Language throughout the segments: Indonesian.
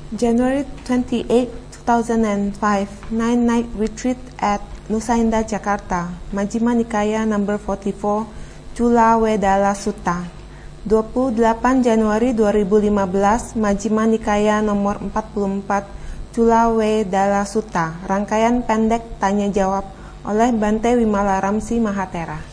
January 28, 2005, 9-night retreat at Nusa Indah, Jakarta. Majjhima Nikaya number 44, Cula Wedala Sutta. 28 Januari 2015, Majjhima Nikaya nomor 44, Cula Wedala Sutta. Rangkaian pendek tanya jawab oleh Bante Wimala Ramsi Mahatera.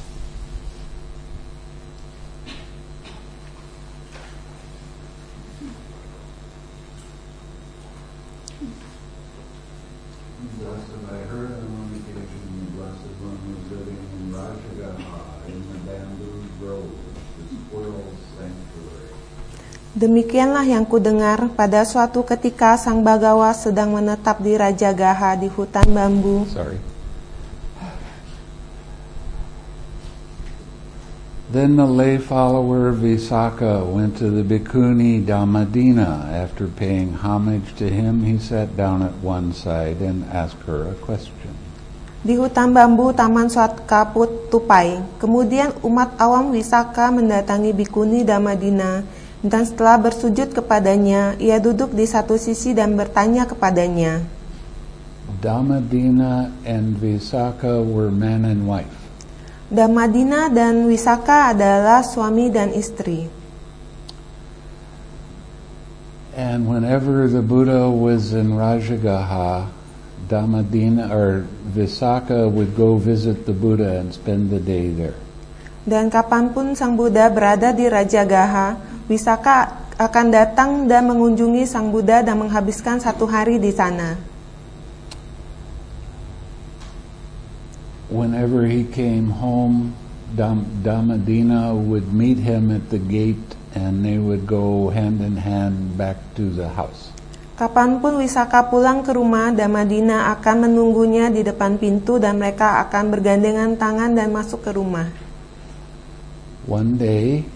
Demikianlah yang kudengar pada suatu ketika Sang Bagawa sedang menetap di Rajagaha di hutan bambu. Then the lay follower Visakha went to the Bhikkhuni Dhammadina. After paying homage to him, he sat down at one side and asked her a question. Di hutan bambu Taman Swatkaput Tupai, kemudian umat awam Visakha mendatangi Bhikkhuni Dhammadina. Dan setelah bersujud kepadanya, ia duduk di satu sisi dan bertanya kepadanya. Dhammadina and Visakha were man and wife. Dhammadina dan Visakha adalah suami dan istri. And whenever the Buddha was in Rajagaha, Dhammadina or Visakha would go visit the Buddha and spend the day there. Dan kapanpun Sang Buddha berada di Rajagaha, Visakha akan datang dan mengunjungi Sang Buddha dan menghabiskan satu hari di sana. Whenever he came home, Dhammadina would meet him at the gate and they would go hand in hand back to the house. Kapanpun Visakha pulang ke rumah, Dhammadina akan menunggunya di depan pintu dan mereka akan bergandengan tangan dan masuk ke rumah. One day,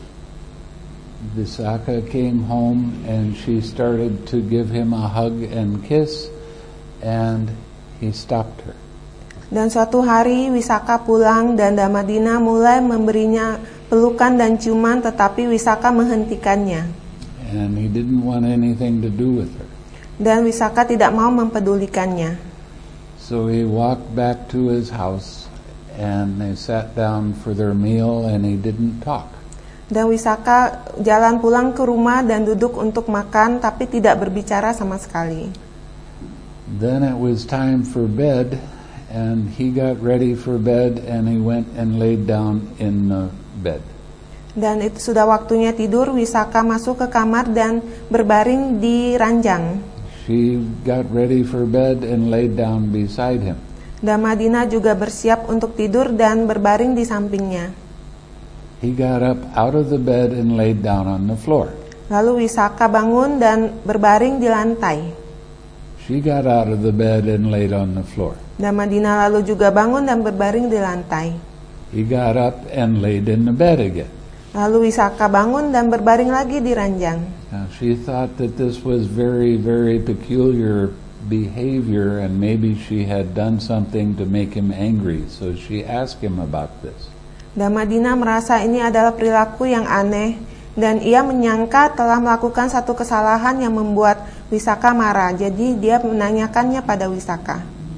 Visakha came home and she started to give him a hug and kiss, and he stopped her. Dan suatu hari Visakha pulang dan Dhammadina mulai memberinya pelukan dan ciuman, tetapi Visakha menghentikannya. And he didn't want anything to do with her. Dan Visakha tidak mau mempedulikannya. So he walked back to his house and they sat down for their meal and he didn't talk. Dan Visakha jalan pulang ke rumah dan duduk untuk makan, tapi tidak berbicara sama sekali. Then it was time for bed, and he got ready for bed, and he went and laid down in the bed. Dan itu sudah waktunya tidur, Visakha masuk ke kamar dan berbaring di ranjang. She got ready for bed and laid down beside him. Dhammadina juga bersiap untuk tidur dan berbaring di sampingnya. He got up out of the bed and laid down on the floor. Lalu Visakha bangun dan berbaring di lantai. She got out of the bed and laid on the floor. Dhammadina lalu juga bangun dan berbaring di lantai. He got up and laid in the bed again. Lalu Visakha bangun dan berbaring lagi di ranjang. Now she thought that this was very, very peculiar behavior and maybe she had done something to make him angry. So she asked him about this. Dhammadina merasa ini adalah perilaku yang aneh dan ia menyangka telah melakukan satu kesalahan yang membuat Visakha marah. Jadi dia menanyakannya pada Visakha.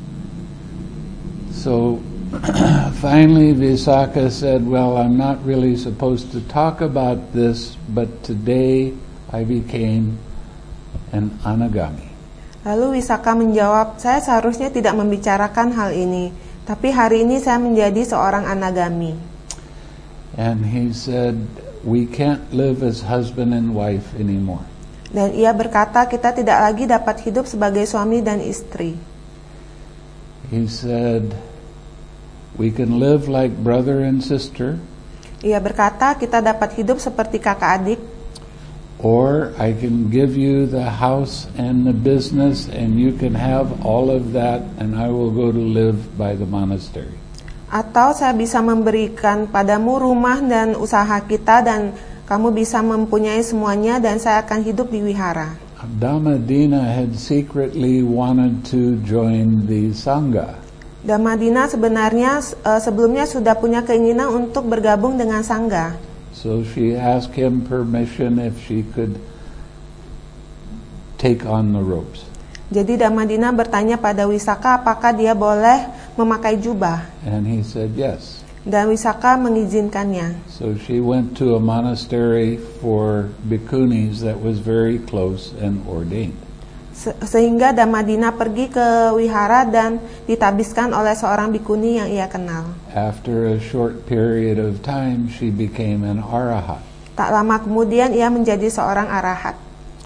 So finally Visakha said, well, I'm not really supposed to talk about this, but today I became an anagami. Lalu Visakha menjawab, saya seharusnya tidak membicarakan hal ini, tapi hari ini saya menjadi seorang anagami. And he said, we can't live as husband and wife anymore. Dan ia berkata, kita tidak lagi dapat hidup sebagai suami dan istri. He said, we can live like brother and sister. Ia berkata, kita dapat hidup seperti kakak adik. Or I can give you the house and the business and you can have all of that and I will go to live by the monastery. Atau saya bisa memberikan padamu rumah dan usaha kita dan kamu bisa mempunyai semuanya dan saya akan hidup di wihara. Dhammadina had secretly wanted to join the Sangha. Dhammadina sebenarnya sebelumnya sudah punya keinginan untuk bergabung dengan Sangha. So she asked him permission if she could take on the robes. Jadi Damadina bertanya pada Wisaka apakah dia boleh memakai jubah. And he said yes. Dan Wisaka mengizinkannya. So she went to a monastery for bhikkhunis that was very close and ordained. Sehingga Damadina pergi ke wihara dan ditabiskan oleh seorang bhikkhuni yang ia kenal. After a short period of time, she became an arahat. Tak lama kemudian ia menjadi seorang arahat.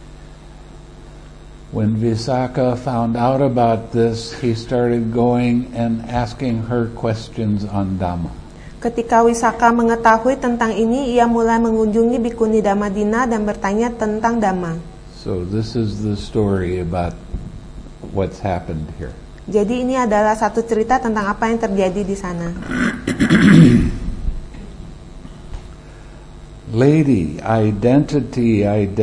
When Visakha found out about this, he started going and asking her questions on Dhamma. Ketika Wisaka mengetahui tentang ini, ia mulai mengunjungi bhikkhuni Damadina dan bertanya tentang Dhamma. So this is the story about what's happened here. Jadi ini adalah satu cerita tentang apa yang terjadi di sana. Lady, identity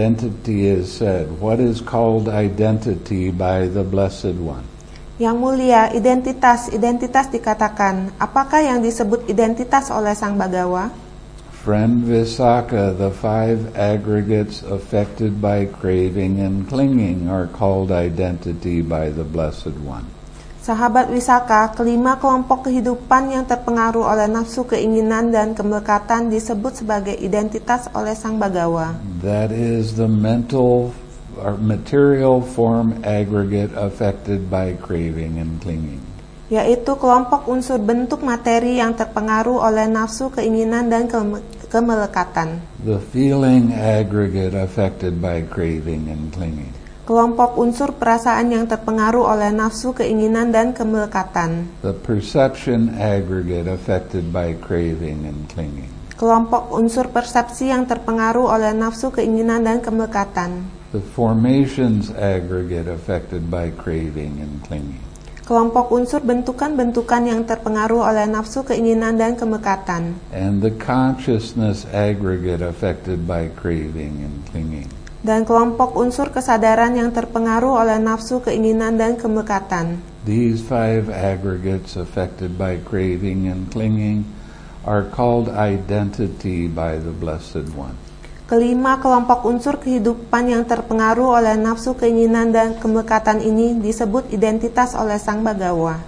is said. What is called identity by the Blessed One? Yang mulia, identitas dikatakan. Apakah yang disebut identitas oleh Sang Bagawa? Friend Visakha, the 5 aggregates affected by craving and clinging are called identity by the Blessed One. Sahabat Wisaka, kelima kelompok kehidupan yang terpengaruh oleh nafsu, keinginan, dan kemelekatan disebut sebagai identitas oleh Sang Bagawa. That is the mental or material form aggregate affected by craving and clinging. Yaitu kelompok unsur bentuk materi yang terpengaruh oleh nafsu, keinginan, dan kemelekatan. The feeling aggregate affected by craving and clinging. Kelompok unsur perasaan yang terpengaruh oleh nafsu, keinginan, dan kemelekatan. The perception aggregate affected by craving and clinging. Kelompok unsur persepsi yang terpengaruh oleh nafsu, keinginan, dan kemelekatan. The formations aggregate affected by craving and clinging. Kelompok unsur bentukan-bentukan yang terpengaruh oleh nafsu, keinginan, dan kemelekatan. And the consciousness aggregate affected by craving and clinging. Dan kelompok unsur kesadaran yang terpengaruh oleh nafsu, keinginan, dan kemelekatan. These 5 aggregates affected by craving and clinging are called identity by the Blessed One. Kelima kelompok unsur kehidupan yang terpengaruh oleh nafsu, keinginan, dan kemelekatan ini disebut identitas oleh Sang Bagawa.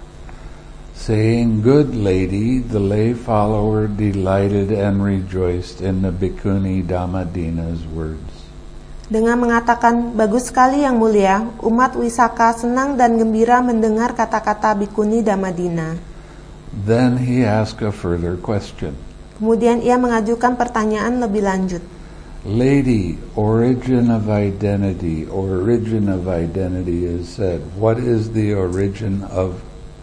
Saying, "Good lady," the lay follower delighted and rejoiced in the Bhikkhuni Damadina's words. Dengan mengatakan, bagus sekali yang mulia, umat Wisaka senang dan gembira mendengar kata-kata bhikkhuni Damadina. Then he asked a further question. Kemudian ia mengajukan pertanyaan lebih lanjut. Lady, origin of identity is said. What is the origin of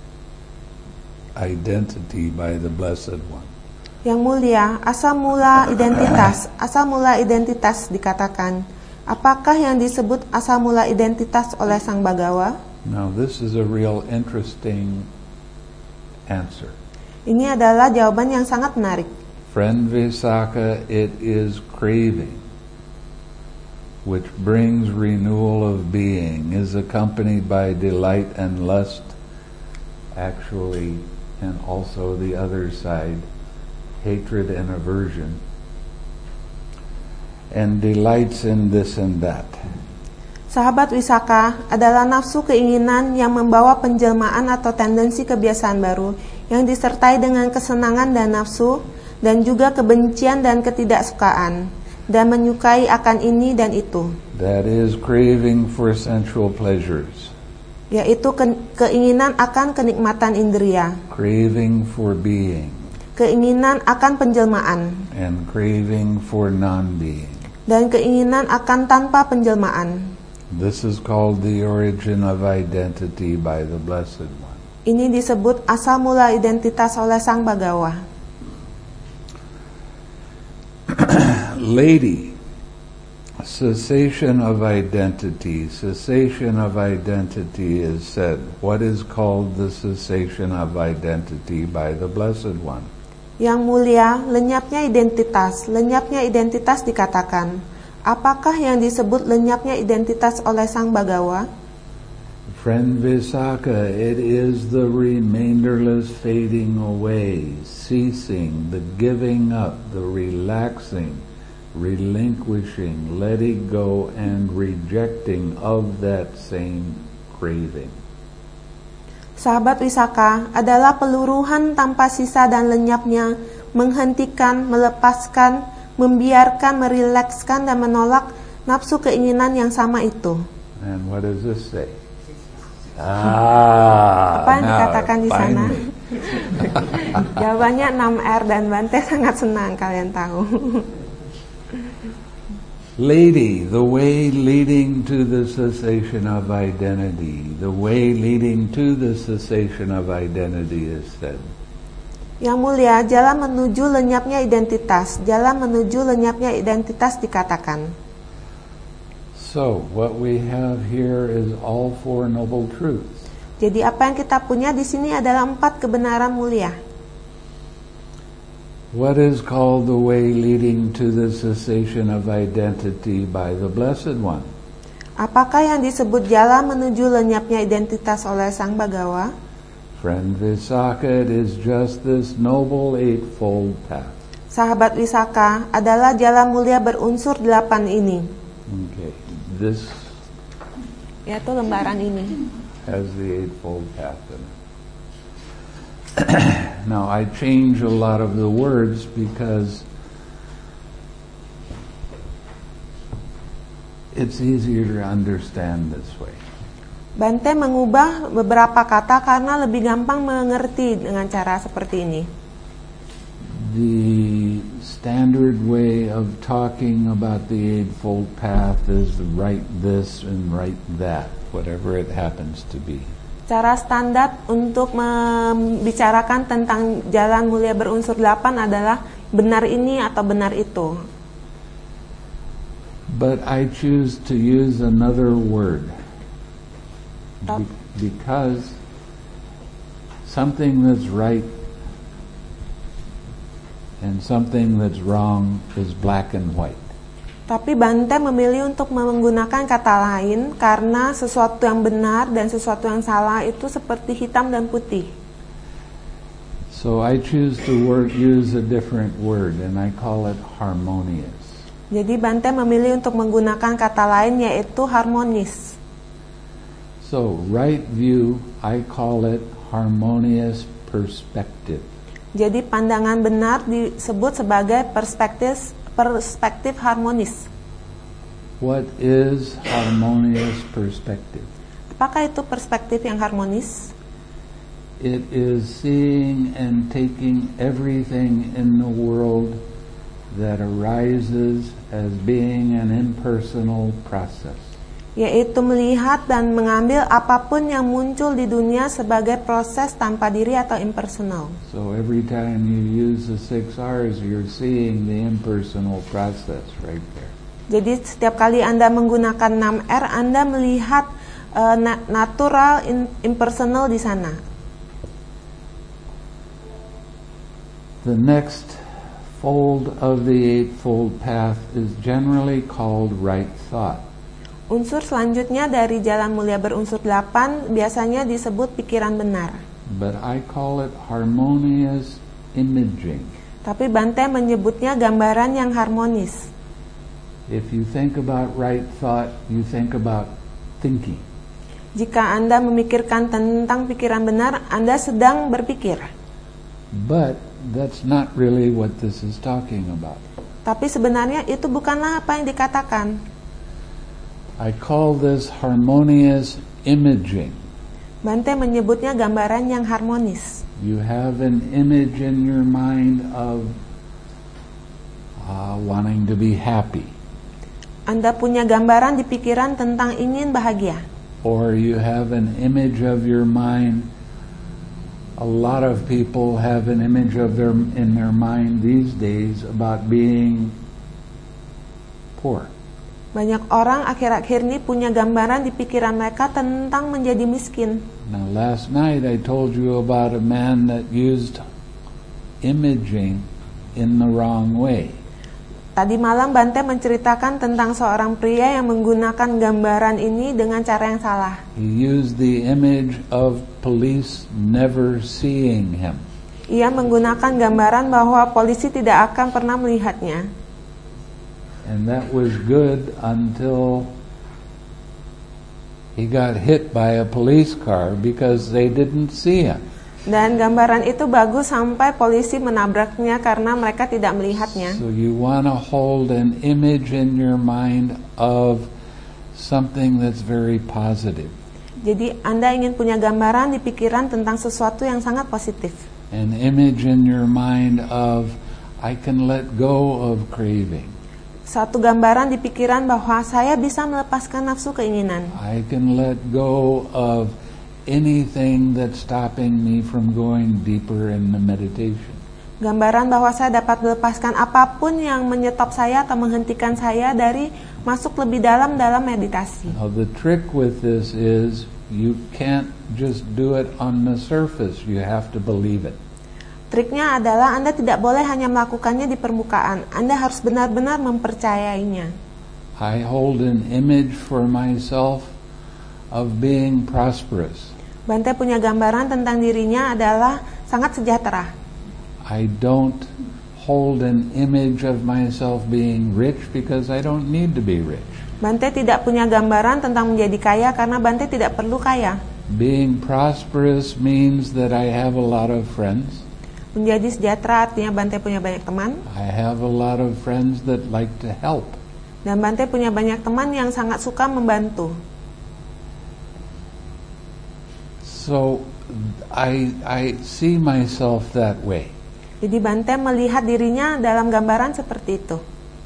identity by the Blessed One? Yang mulia, asal mula identitas dikatakan. Apakah yang disebut asal mula identitas oleh Sang Bagawa? Now this is a real interesting answer. Ini adalah jawaban yang sangat menarik. Friend Visakha, it is craving which brings renewal of being, is accompanied by delight and lust, actually, and also the other side, hatred and aversion, and delights in this and that. Sahabat Wisaka adalah nafsu keinginan yang membawa penjelmaan atau tendensi kebiasaan baru yang disertai dengan kesenangan dan nafsu, dan juga kebencian dan ketidaksukaan, dan menyukai akan ini dan itu. That is craving for sensual pleasures. Yaitu keinginan akan kenikmatan indria. Craving for being. Keinginan akan penjelmaan. And craving for non-being. Dan keinginan akan tanpa penjelmaan. This is called the origin of identity by the Blessed One. Ini disebut asal mula identitas oleh Sang Bagawa. Lady, cessation of identity is said. What is called the cessation of identity by the Blessed One? Yang mulia, lenyapnya identitas dikatakan. Apakah yang disebut lenyapnya identitas oleh Sang Bagawa? Friend Visakha, it is the remainderless fading away, ceasing, the giving up, the relaxing, relinquishing, letting go, and rejecting of that same craving. Sahabat wisaka adalah peluruhan tanpa sisa dan lenyapnya, menghentikan, melepaskan, membiarkan, merilekskan, dan menolak nafsu keinginan yang sama itu. And what does this say? Apa yang dikatakan di sana? Jawabannya 6R dan Bante sangat senang kalian tahu. Lady, the way leading to the cessation of identity. The way leading to the cessation of identity is said. Yang mulia, jalan menuju lenyapnya identitas. Jalan menuju lenyapnya identitas dikatakan. So, what we have here is all four noble truths. Jadi apa yang kita punya di sini adalah 4 kebenaran mulia. What is called the way leading to the cessation of identity by the Blessed One? Apakah yang disebut jalan menuju lenyapnya identitas oleh Sang Bagawa? Friend Visakha, it is just this noble eightfold path. Sahabat wisaka adalah jalan mulia berunsur 8 ini. Okay, this Yaitu lembaran ini. has the eightfold path in it. Now, I change a lot of the words because it's easier to understand this way. Bante mengubah beberapa kata karena lebih gampang mengerti dengan cara seperti ini. The standard way of talking about the eightfold path is write this and write that, whatever it happens to be. Cara standar untuk membicarakan tentang jalan mulia berunsur 8 adalah benar ini atau benar itu. But I choose to use another word because something that's right and something that's wrong is black and white. Tapi Bante memilih untuk menggunakan kata lain karena sesuatu yang benar dan sesuatu yang salah itu seperti hitam dan putih. So I choose to use a different word and I call it harmonious. Jadi Bante memilih untuk menggunakan kata lain yaitu harmonis. So right view, I call it harmonious perspective. Jadi pandangan benar disebut sebagai perspektif harmonis. What is harmonious perspective? Apakah itu perspektif yang harmonis? It is seeing and taking everything in the world that arises as being an impersonal process. Yaitu melihat dan mengambil apapun yang muncul di dunia sebagai proses tanpa diri atau impersonal. So every time you use the 6 R's, you're seeing the impersonal process right there. Jadi setiap kali Anda menggunakan 6R, Anda melihat natural impersonal di sana. The next fold of the eightfold path is generally called right thought. Unsur selanjutnya dari jalan mulia berunsur 8 biasanya disebut pikiran benar. But I call it harmonious imaging. Tapi Bante menyebutnya gambaran yang harmonis. If you think about right thought, you think about thinking. Jika Anda memikirkan tentang pikiran benar, Anda sedang berpikir. But that's not really what this is talking about. Tapi sebenarnya itu bukanlah apa yang dikatakan. I call this harmonious imaging. Bante menyebutnya gambaran yang harmonis. You have an image in your mind of wanting to be happy. Anda punya gambaran di pikiran tentang ingin bahagia. Or you have an image of your mind. A lot of people have an image of in their mind these days about being poor. Banyak orang akhir-akhir ini punya gambaran di pikiran mereka tentang menjadi miskin. Now last night I told you about a man that used imaging in the wrong way. Tadi malam Bante menceritakan tentang seorang pria yang menggunakan gambaran ini dengan cara yang salah. He used the image of police never seeing him. Ia menggunakan gambaran bahwa polisi tidak akan pernah melihatnya. And that was good until he got hit by a police car because they didn't see him. Dan gambaran itu bagus sampai polisi menabraknya karena mereka tidak melihatnya. So you want to hold an image in your mind of something that's very positive. Jadi Anda ingin punya gambaran di pikiran tentang sesuatu yang sangat positif. An image in your mind of I can let go of craving. Satu gambaran di pikiran bahwa saya bisa melepaskan nafsu keinginan. I can let go of anything that's stopping me from going deeper in the meditation. Gambaran bahwa saya dapat melepaskan apapun yang menyetop saya atau menghentikan saya dari masuk lebih dalam meditasi. Now the trick with this is you can't just do it on the surface. You have to believe it. Triknya adalah Anda tidak boleh hanya melakukannya di permukaan. Anda harus benar-benar mempercayainya. I hold an image for myself of being prosperous. Bante punya gambaran tentang dirinya adalah sangat sejahtera. I don't hold an image of myself being rich because I don't need to be rich. Bante tidak punya gambaran tentang menjadi kaya karena Bante tidak perlu kaya. Being prosperous means that I have a lot of friends. Menjadi sejahtera artinya Bante punya banyak teman. I have a lot of friends that like to help. Dan Bante punya banyak teman yang sangat suka membantu. So I see myself that way. Jadi Bante melihat dirinya dalam gambaran seperti itu.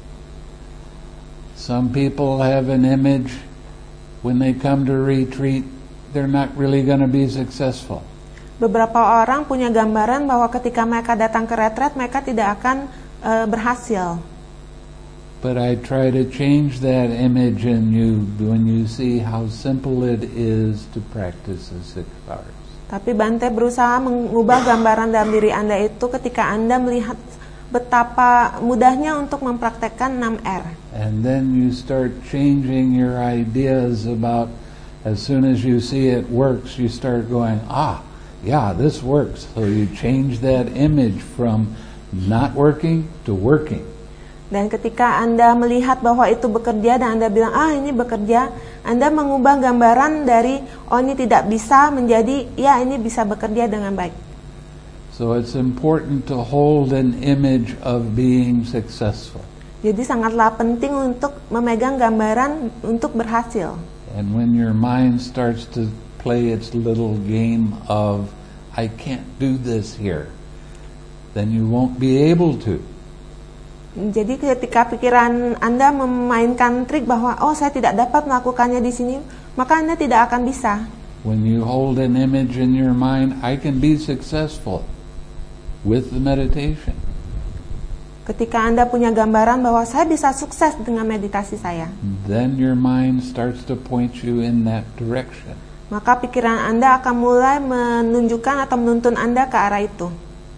Some people have an image when they come to retreat, they're not really going to be successful. Beberapa orang punya gambaran bahwa ketika mereka datang ke retret mereka tidak akan berhasil. But I try to change that image in you when you see how simple it is to practice the 6 Rs. Tapi Bante berusaha mengubah gambaran dalam diri Anda itu ketika Anda melihat betapa mudahnya untuk mempraktekkan 6R. And then you start changing your ideas about, as soon as you see it works, you start going, yeah, this works. So you change that image from not working to working. Dan ketika Anda melihat bahwa itu bekerja dan Anda bilang, ini bekerja, Anda mengubah gambaran dari, ini tidak bisa menjadi, ya ini bisa bekerja dengan baik. So it's important to hold an image of being successful. Jadi sangatlah penting untuk memegang gambaran untuk berhasil. And when your mind starts to play its little game of, I can't do this here, then you won't be able to. Jadi ketika pikiran Anda memainkan trik bahwa saya tidak dapat melakukannya di sini, maka Anda tidak akan bisa. When you hold an image in your mind, I can be successful with the meditation. Ketika Anda punya gambaran bahwa saya bisa sukses dengan meditasi saya, then your mind starts to point you in that direction. Maka pikiran Anda akan mulai menunjukkan atau menuntun Anda ke arah itu.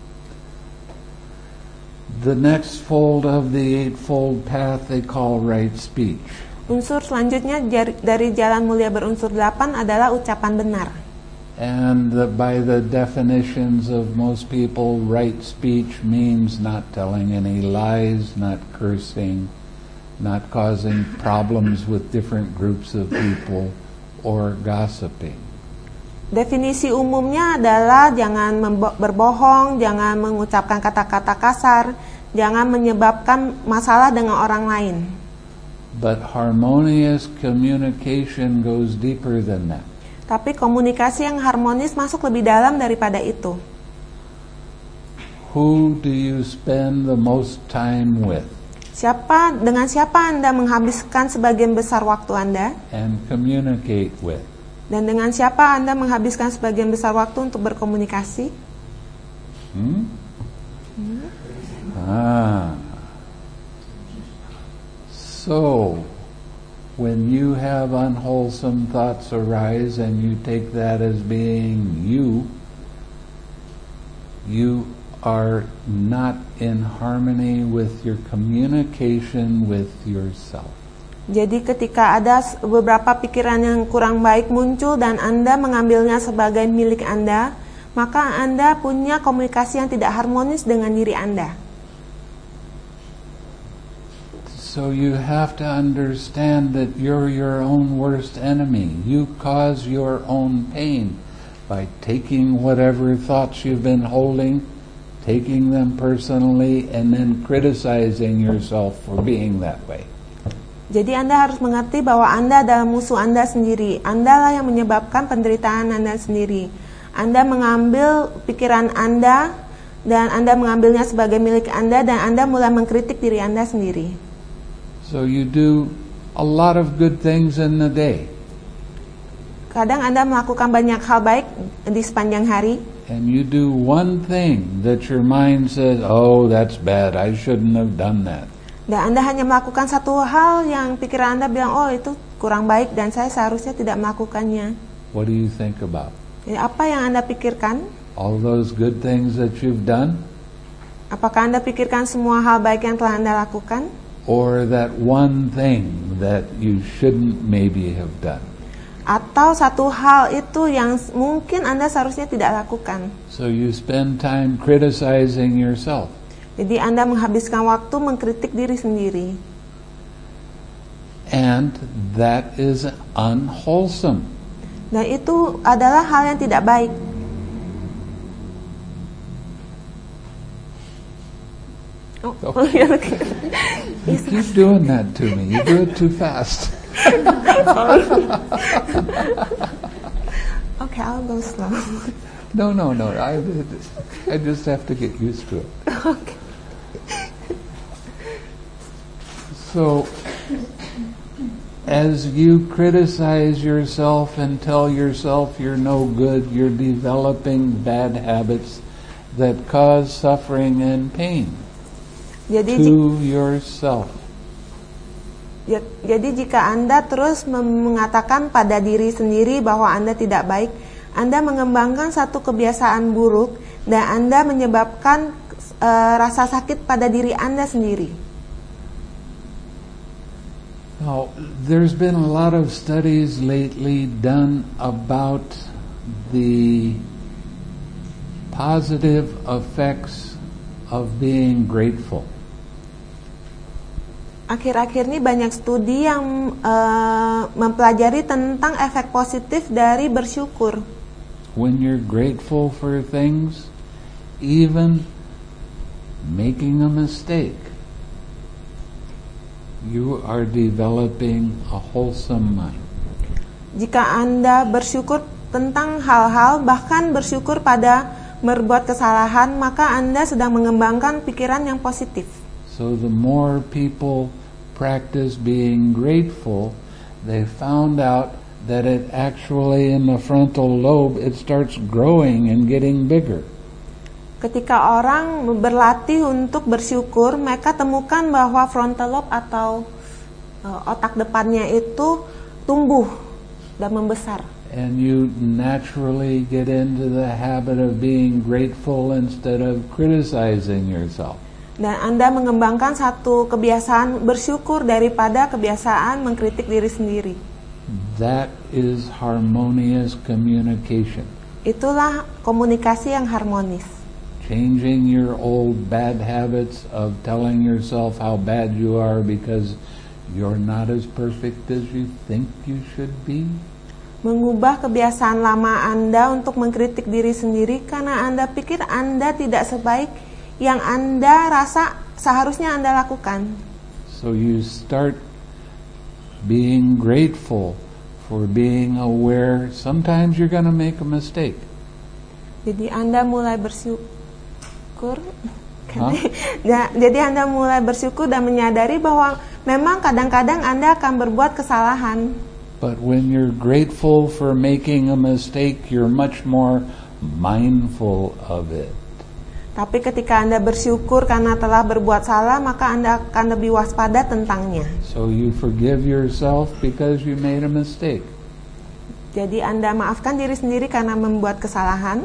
The next fold of the Eightfold Path they call right speech. Unsur selanjutnya dari jalan mulia berunsur 8 adalah ucapan benar. And by the definitions of most people, right speech means not telling any lies, not cursing, not causing problems with different groups of people, or gossiping. Definisi umumnya adalah jangan berbohong, jangan mengucapkan kata-kata kasar, jangan menyebabkan masalah dengan orang lain. But harmonious communication goes deeper than that. Tapi komunikasi yang harmonis masuk lebih dalam daripada itu. Who do you spend the most time with? Dengan siapa Anda menghabiskan sebagian besar waktu Anda? And communicate with. Dan dengan siapa Anda menghabiskan sebagian besar waktu untuk berkomunikasi? So, when you have unwholesome thoughts arise and you take that as being you are not in harmony with your communication with yourself. Jadi ketika ada beberapa pikiran yang kurang baik muncul dan Anda mengambilnya sebagai milik Anda, maka Anda punya komunikasi yang tidak harmonis dengan diri Anda. So you have to understand that you're your own worst enemy. You cause your own pain by taking whatever thoughts you've been holding, taking them personally, and then criticizing yourself for being that way. Jadi Anda harus mengerti bahwa Anda adalah musuh Anda sendiri. Andalah yang menyebabkan penderitaan Anda sendiri. Anda mengambil pikiran Anda dan Anda mengambilnya sebagai milik Anda dan Anda mulai mengkritik diri Anda sendiri. So you do a lot of good things in the day. Kadang Anda melakukan banyak hal baik di sepanjang hari. And you do one thing that your mind says, oh, that's bad, I shouldn't have done that. Dan Anda hanya melakukan satu hal yang pikiran Anda bilang, oh itu kurang baik dan saya seharusnya tidak melakukannya. What do you think about? Jadi, apa yang Anda pikirkan? All those good things that you've done? Apakah Anda pikirkan semua hal baik yang telah Anda lakukan? Or that one thing that you shouldn't maybe have done? Atau satu hal itu yang mungkin Anda seharusnya tidak lakukan. So you spend time criticizing yourself. Jadi Anda menghabiskan waktu mengkritik diri sendiri. And that is unwholesome. Dan itu adalah hal yang tidak baik. Oh, You keep doing that to me. You do it too fast. Okay, I'll go slow. No. I just have to get used to it. Okay. So, as you criticize yourself and tell yourself you're no good, you're developing bad habits that cause suffering and pain to yourself. Jadi jika Anda terus mengatakan pada diri sendiri bahwa Anda tidak baik, Anda mengembangkan satu kebiasaan buruk dan Anda menyebabkan rasa sakit pada diri Anda sendiri. Now, there's been a lot of studies lately done about the positive effects of being grateful. Akhir-akhir ini banyak studi yang mempelajari tentang efek positif dari bersyukur. When you're grateful for things, even making a mistake, you are developing a wholesome mind. Jika Anda bersyukur tentang hal-hal, bahkan bersyukur pada berbuat kesalahan, maka Anda sedang mengembangkan pikiran yang positif. So the more people practice being grateful, they found out that it actually in the frontal lobe, it starts growing and getting bigger. Ketika orang berlatih untuk bersyukur, mereka temukan bahwa frontal lobe atau otak depannya itu tumbuh dan membesar. And you naturally get into the habit of being grateful instead of criticizing yourself. Dan Anda mengembangkan satu kebiasaan bersyukur daripada kebiasaan mengkritik diri sendiri. That is harmonious communication. Itulah komunikasi yang harmonis. Changing your old bad habits of telling yourself how bad you are because you're not as perfect as you think you should be. Mengubah kebiasaan lama Anda untuk mengkritik diri sendiri karena Anda pikir Anda tidak sebaik yang Anda rasa seharusnya Anda lakukan. So you start being grateful for being aware sometimes you're going to make a mistake. Jadi Anda mulai bersyukur. Jadi Anda mulai bersyukur dan menyadari bahwa memang kadang-kadang Anda akan berbuat kesalahan. But when you're grateful for making a mistake, you're much more mindful of it. Tapi ketika Anda bersyukur karena telah berbuat salah, maka Anda akan lebih waspada tentangnya. So you forgive yourself because you made a mistake. Jadi Anda maafkan diri sendiri karena membuat kesalahan.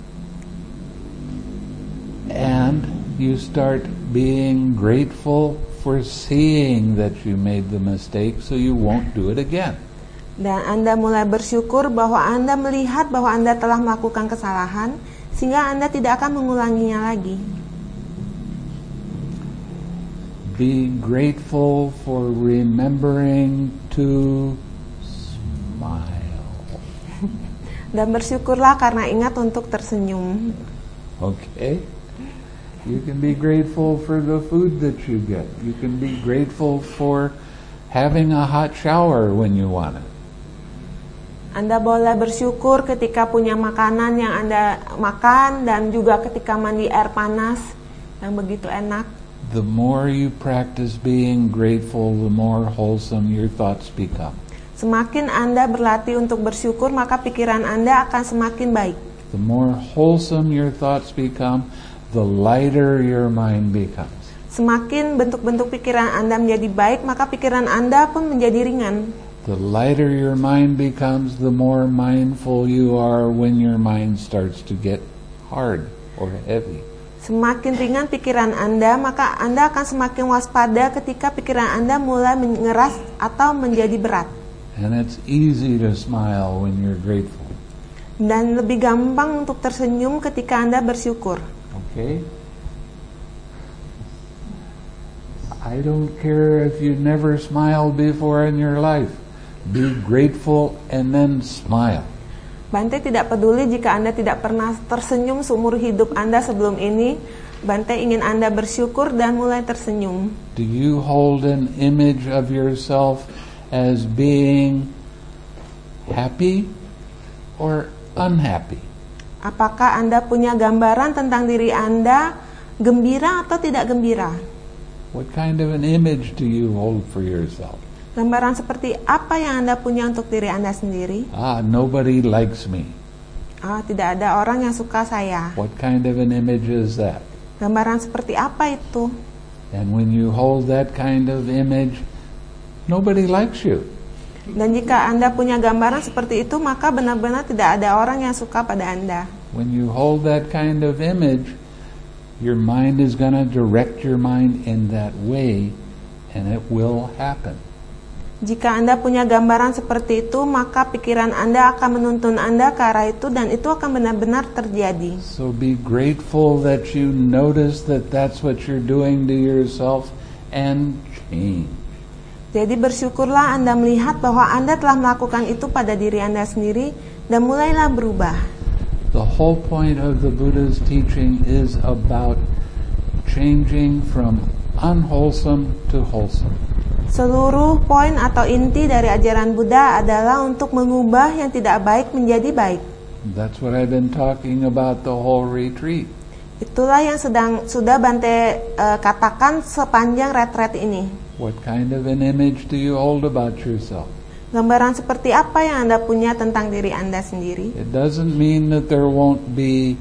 And you start being grateful for seeing that you made the mistake so you won't do it again. Dan Anda mulai bersyukur bahwa Anda melihat bahwa Anda telah melakukan kesalahan sehingga Anda tidak akan mengulanginya lagi. Be grateful for remembering to smile. Dan bersyukurlah karena ingat untuk tersenyum. Okay? You can be grateful for the food that you get. You can be grateful for having a hot shower when you want it. Anda boleh bersyukur ketika punya makanan yang Anda makan dan juga ketika mandi air panas yang begitu enak. The more you practice being grateful, the more wholesome your thoughts become. Semakin Anda berlatih untuk bersyukur, maka pikiran Anda akan semakin baik. The more wholesome your thoughts become, the lighter your mind becomes. Semakin bentuk-bentuk pikiran Anda menjadi baik, maka pikiran Anda pun menjadi ringan. The lighter your mind becomes, the more mindful you are when your mind starts to get hard or heavy. Semakin ringan pikiran Anda, maka Anda akan semakin waspada ketika pikiran Anda mulai mengeras atau menjadi berat. And it's easy to smile when you're grateful. Dan lebih gampang untuk tersenyum ketika Anda bersyukur. Okay? I don't care if you never smiled before in your life. Be grateful and then smile. Bante tidak peduli jika Anda tidak pernah tersenyum seumur hidup Anda sebelum ini. Bante ingin Anda bersyukur dan mulai tersenyum. Do you hold an image of yourself as being happy or unhappy? Apakah Anda punya gambaran tentang diri Anda gembira atau tidak gembira? What kind of an image do you hold for yourself? Gambaran seperti apa yang Anda punya untuk diri Anda sendiri? Nobody likes me. Tidak ada orang yang suka saya. What kind of an image is that? Gambaran seperti apa itu? And when you hold that kind of image, nobody likes you. Dan jika Anda punya gambaran seperti itu, maka benar-benar tidak ada orang yang suka pada Anda. When you hold that kind of image, your mind is going to direct your mind in that way, and it will happen. Jika Anda punya gambaran seperti itu, maka pikiran Anda akan menuntun Anda ke arah itu dan itu akan benar-benar terjadi. So be grateful that you notice that that's what you're doing to yourself and change. Jadi bersyukurlah Anda melihat bahwa Anda telah melakukan itu pada diri Anda sendiri dan mulailah berubah. The whole point of the Buddha's teaching is about changing from unwholesome to wholesome. Seluruh poin atau inti dari ajaran Buddha adalah untuk mengubah yang tidak baik menjadi baik. That's what I've been talking about the whole retreat. Itulah yang sudah Bante katakan sepanjang retret ini. What kind of an image do you hold about yourself? Gambaran seperti apa yang Anda punya tentang diri Anda sendiri? It doesn't mean that there won't be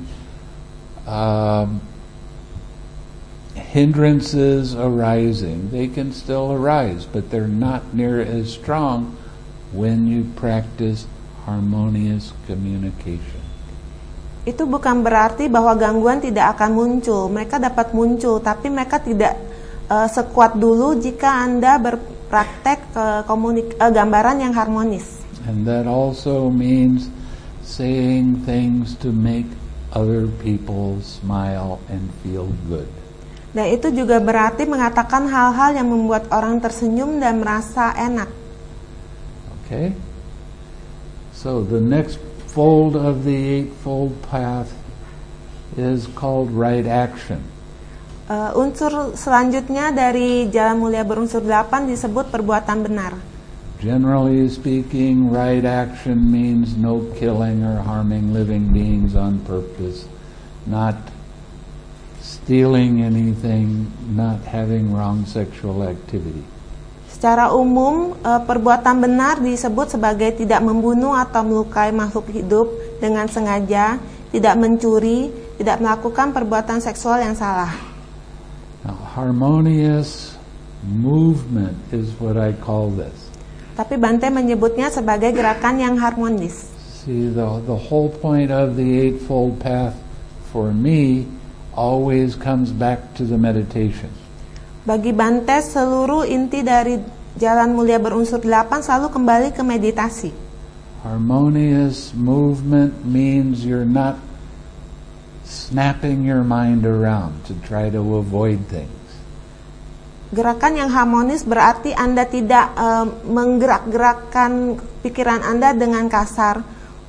hindrances arising. They can still arise, but they're not near as strong when you practice harmonious communication. Itu bukan berarti bahwa gangguan tidak akan muncul. Mereka dapat muncul, tapi mereka tidak sekuat dulu jika Anda berpraktek gambaran yang harmonis. And that also means saying things to make other people smile and feel good. Dan itu juga berarti mengatakan hal-hal yang membuat orang tersenyum dan merasa enak. Okay? So the next fold of the Eightfold Path is called right action. Unsur selanjutnya dari Jalan Mulia berunsur 8 disebut perbuatan benar. Generally speaking, right action means no killing or harming living beings on purpose, not stealing anything, not having wrong sexual activity. Secara umum, perbuatan benar disebut sebagai tidak membunuh atau melukai makhluk hidup dengan sengaja, tidak mencuri, tidak melakukan perbuatan seksual yang salah. Now, harmonious movement is what I call this. Tapi Bante menyebutnya sebagai gerakan yang harmonis. See, the whole point of the Eightfold Path for me always comes back to the meditation. Bagi Bante, seluruh inti dari Jalan Mulia berunsur 8 selalu kembali ke meditasi. Harmonious movement means you're not snapping your mind around to try to avoid things. Gerakan yang harmonis berarti Anda tidak menggerak-gerakkan pikiran Anda dengan kasar.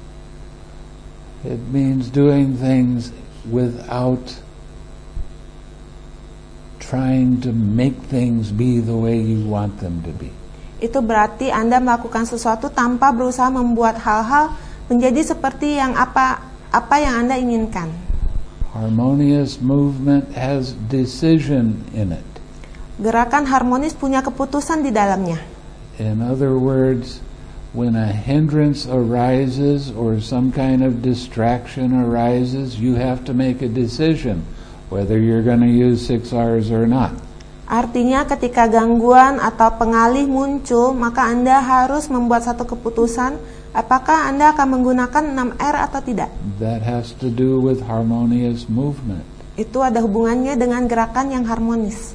It means doing things without trying to make things be the way you want them to be. Itu berarti Anda melakukan sesuatu tanpa berusaha membuat hal-hal menjadi seperti yang apa yang Anda inginkan. Harmonious movement has decision in it. Gerakan harmonis punya keputusan di dalamnya. In other words, when a hindrance arises or some kind of distraction arises, you have to make a decision whether you're going to use 6 R's or not. Artinya ketika gangguan atau pengalih muncul, maka Anda harus membuat satu keputusan, apakah Anda akan menggunakan 6R atau tidak. That has to do with harmonious movement. Itu ada hubungannya dengan gerakan yang harmonis.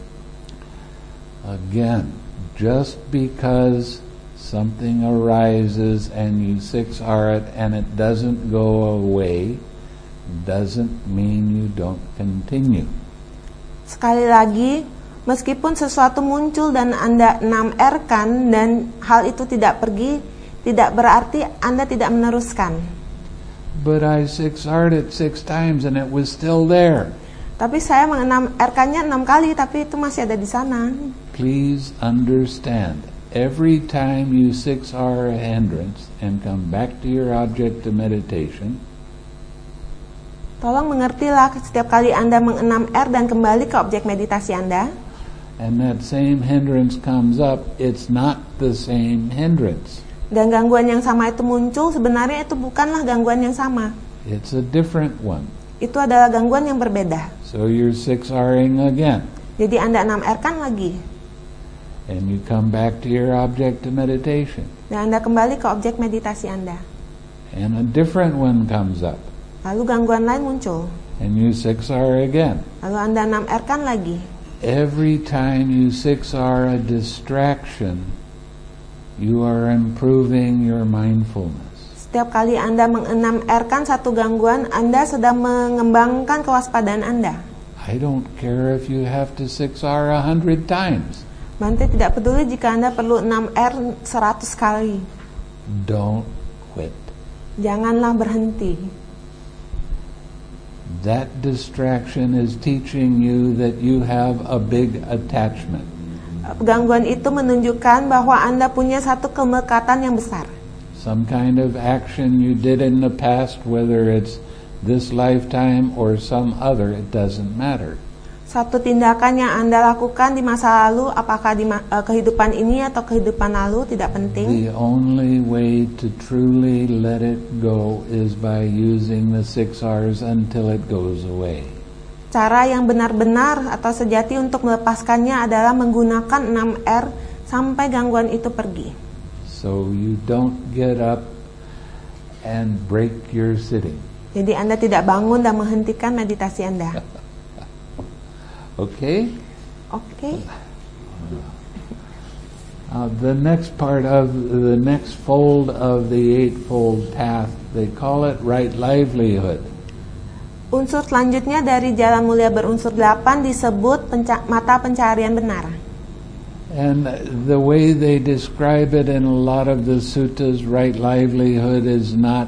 Again, just because something arises and you 6R it and it doesn't go away, doesn't mean you don't continue. Sekali lagi, meskipun sesuatu muncul dan Anda 6R kan dan hal itu tidak pergi, tidak berarti Anda tidak meneruskan. But I 6R'd it 6 times and it was still there. Tapi saya meng-6R-nya 6 kali, tapi itu masih ada di sana. Please understand, every time you 6R a hindrance and come back to your object of meditation, tolong mengertilah setiap kali Anda meng-6R dan kembali ke objek meditasi Anda, and that same hindrance comes up, it's not the same hindrance. dan gangguan yang sama itu muncul, sebenarnya itu bukanlah gangguan yang sama. It's a different one. Itu adalah gangguan yang berbeda. So you're 6R'ing again. Jadi Anda 6R kan lagi. And you come back to your object of meditation. Dan Anda kembali ke objek meditasi Anda. And a different one comes up. Lalu gangguan lain muncul. And you 6R again. Lalu Anda 6R kan lagi. Every time you 6R a distraction, you are improving your mindfulness. Setiap kali Anda meng-6R kan satu gangguan, Anda sedang mengembangkan kewaspadaan Anda. I don't care if you have to 6R 100 times. Bante tidak peduli jika Anda perlu 6R 100 kali. Don't quit. Janganlah berhenti. That distraction is teaching you that you have a big attachment. Gangguan itu menunjukkan bahwa Anda punya satu kemekatan yang besar. Some kind of action you did in the past, whether it's this lifetime or some other, it doesn't matter. Satu tindakan yang Anda lakukan di masa lalu, apakah di kehidupan ini atau kehidupan lalu, tidak penting. The only way to truly let it go is by using the 6R's until it goes away. Cara yang benar-benar atau sejati untuk melepaskannya adalah menggunakan 6R sampai gangguan itu pergi. So you don't get up and break your sitting. Jadi Anda tidak bangun dan menghentikan meditasi Anda. Okay? Oke. The next part of the next fold of the Eightfold Path, they call it right livelihood. Unsur selanjutnya dari Jalan Mulia berunsur 8 disebut mata pencaharian benar. And the way they describe it in a lot of the suttas, right livelihood is not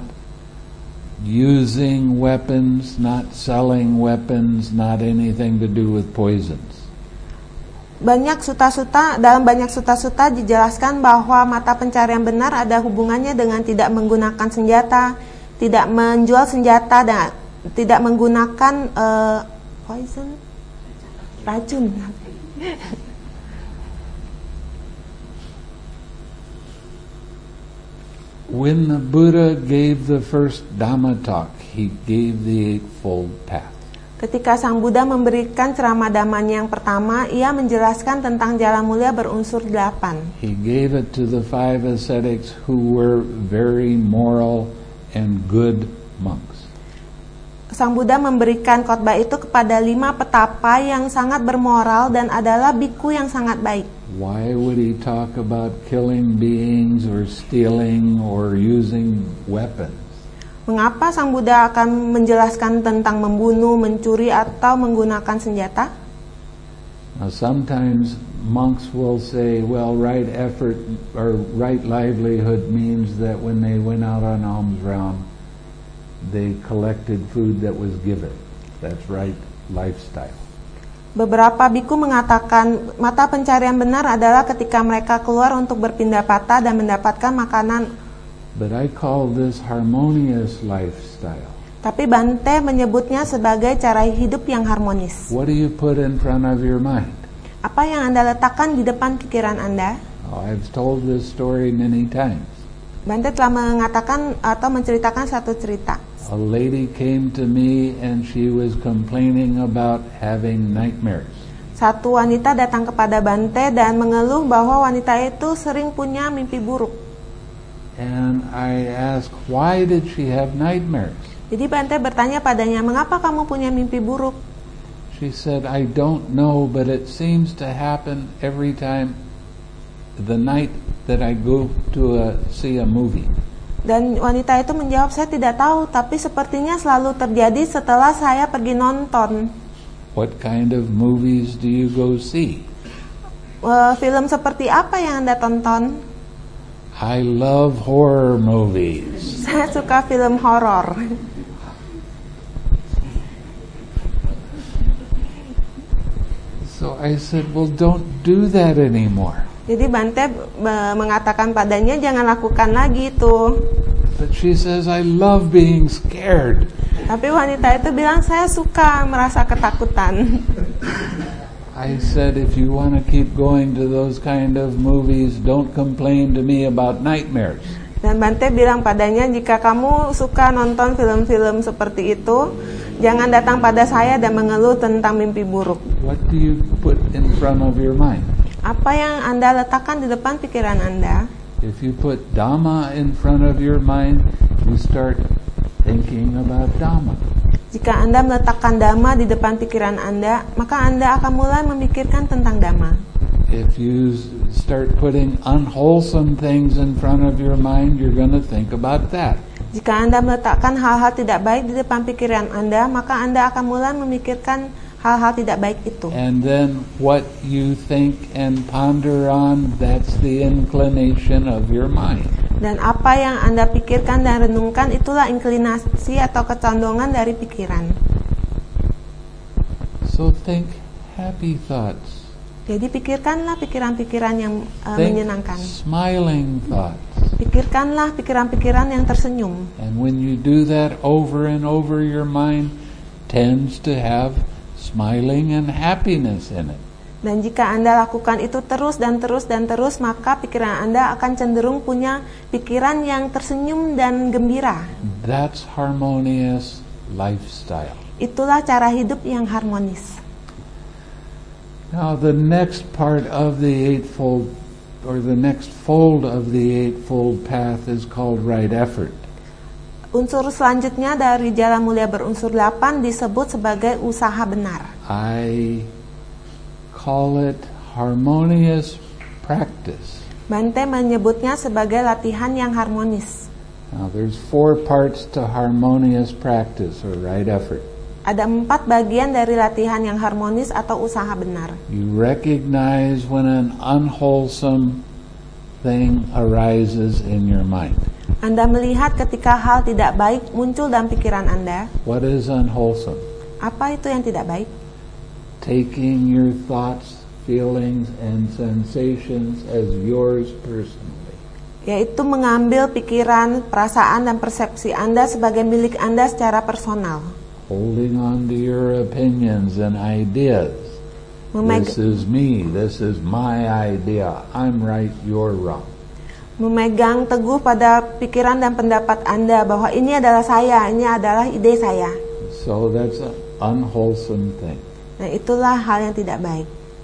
using weapons, not selling weapons, not anything to do with poisons. Dalam banyak suta-suta dijelaskan bahwa mata pencaharian benar ada hubungannya dengan tidak menggunakan senjata, tidak menjual senjata, dan tidak menggunakan racun. When the Buddha gave the first Dhamma talk, he gave the Eightfold Path. Ketika Sang Buddha memberikan ceramah Dhammanya yang pertama, ia menjelaskan tentang Jalan Mulia berunsur 8. He gave it to the 5 ascetics who were very moral and good monks. Sang Buddha memberikan khotbah itu kepada 5 petapa yang sangat bermoral dan adalah biku yang sangat baik. Why would he talk about killing beings or stealing or using weapons? Mengapa Sang Buddha akan menjelaskan tentang membunuh, mencuri atau menggunakan senjata? Now, sometimes monks will say, well, right effort or right livelihood means that when they went out on alms round, they collected food that was given. That's right lifestyle. Beberapa biku mengatakan mata pencarian benar adalah ketika mereka keluar untuk berpindah patah dan mendapatkan makanan. But I call this harmonious lifestyle. Tapi Bante menyebutnya sebagai cara hidup yang harmonis. What do you put in front of your mind? Apa yang Anda letakkan di depan pikiran Anda? Oh, I've told this story many times. Bante telah mengatakan atau menceritakan satu cerita. A lady came to me and she was complaining about having nightmares. Satu wanita datang kepada Bante dan mengeluh bahwa wanita itu sering punya mimpi buruk. And I asked, why did she have nightmares? Jadi Bante bertanya padanya, mengapa kamu punya mimpi buruk? She said, I don't know, but it seems to happen every time the night that I go to see a movie. Dan wanita itu menjawab, saya tidak tahu, tapi sepertinya selalu terjadi setelah saya pergi nonton. What kind of movies do you go see? Film seperti apa yang Anda tonton? I love horror movies. Saya suka film horor. So I said, well, don't do that anymore. Jadi Bante mengatakan padanya, jangan lakukan lagi itu. But she says, I love being scared. Tapi wanita itu bilang, saya suka merasa ketakutan. I said, if you want to keep going to those kind of movies, don't complain to me about nightmares. Dan Bante bilang padanya, jika kamu suka nonton film-film seperti itu, jangan datang pada saya dan mengeluh tentang mimpi buruk. What do you put in front of your mind? Apa yang Anda letakkan di depan pikiran Anda? If you put Dhamma in front of your mind, you start thinking about Dhamma. Jika Anda meletakkan Dhamma di depan pikiran Anda, maka Anda akan mulai memikirkan tentang Dhamma. If you start putting unwholesome things in front of your mind, you're going to think about that. Jika Anda meletakkan hal-hal tidak baik di depan pikiran Anda, maka Anda akan mulai memikirkan hal-hal tidak baik itu. And then what you think and ponder on, that's the inclination of your mind. Dan apa yang Anda pikirkan dan renungkan, itulah inklinasi atau kecondongan dari pikiran. So think happy thoughts. Jadi pikirkanlah pikiran-pikiran yang Think menyenangkan. smiling thoughts. Pikirkanlah pikiran-pikiran yang tersenyum. And when you do that over and over, your mind tends to have smiling and happiness in it. Dan jika Anda lakukan itu terus dan terus dan terus, maka pikiran Anda akan cenderung punya pikiran yang tersenyum dan gembira. That's harmonious lifestyle. Itulah cara hidup yang harmonis. Now the next part of the Eightfold, or the next fold of the Eightfold Path is called right effort. Unsur selanjutnya dari Jalan Mulia berunsur 8 disebut sebagai usaha benar. I call it harmonious practice. Bante menyebutnya sebagai latihan yang harmonis. Now there's 4 parts to harmonious practice or right effort. Ada 4 bagian dari latihan yang harmonis atau usaha benar. You recognize when an unwholesome thing arises in your mind. Anda melihat ketika hal tidak baik muncul dalam pikiran Anda. What is unwholesome? Apa itu yang tidak baik? Taking your thoughts, feelings, and sensations as yours personally. Yaitu mengambil pikiran, perasaan, dan persepsi Anda sebagai milik Anda secara personal. Holding on to your opinions and ideas. This is me, this is my idea. I'm right, you're wrong. Memegang teguh pada pikiran dan pendapat Anda bahwa ini adalah saya, ini adalah ide saya. So that's an unwholesome thing. Nah, itulah hal yang tidak baik.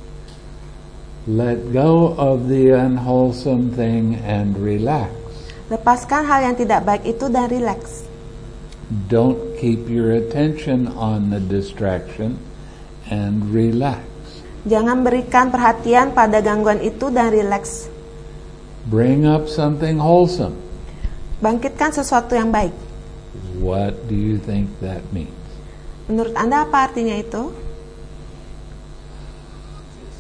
Let go of the unwholesome thing and relax. Lepaskan hal yang tidak baik itu dan rileks. Don't keep your attention on the distraction and relax. Jangan berikan perhatian pada gangguan itu dan rileks. Bring up something wholesome. Bangkitkan sesuatu yang baik. What do you think that means? Menurut Anda apa artinya itu?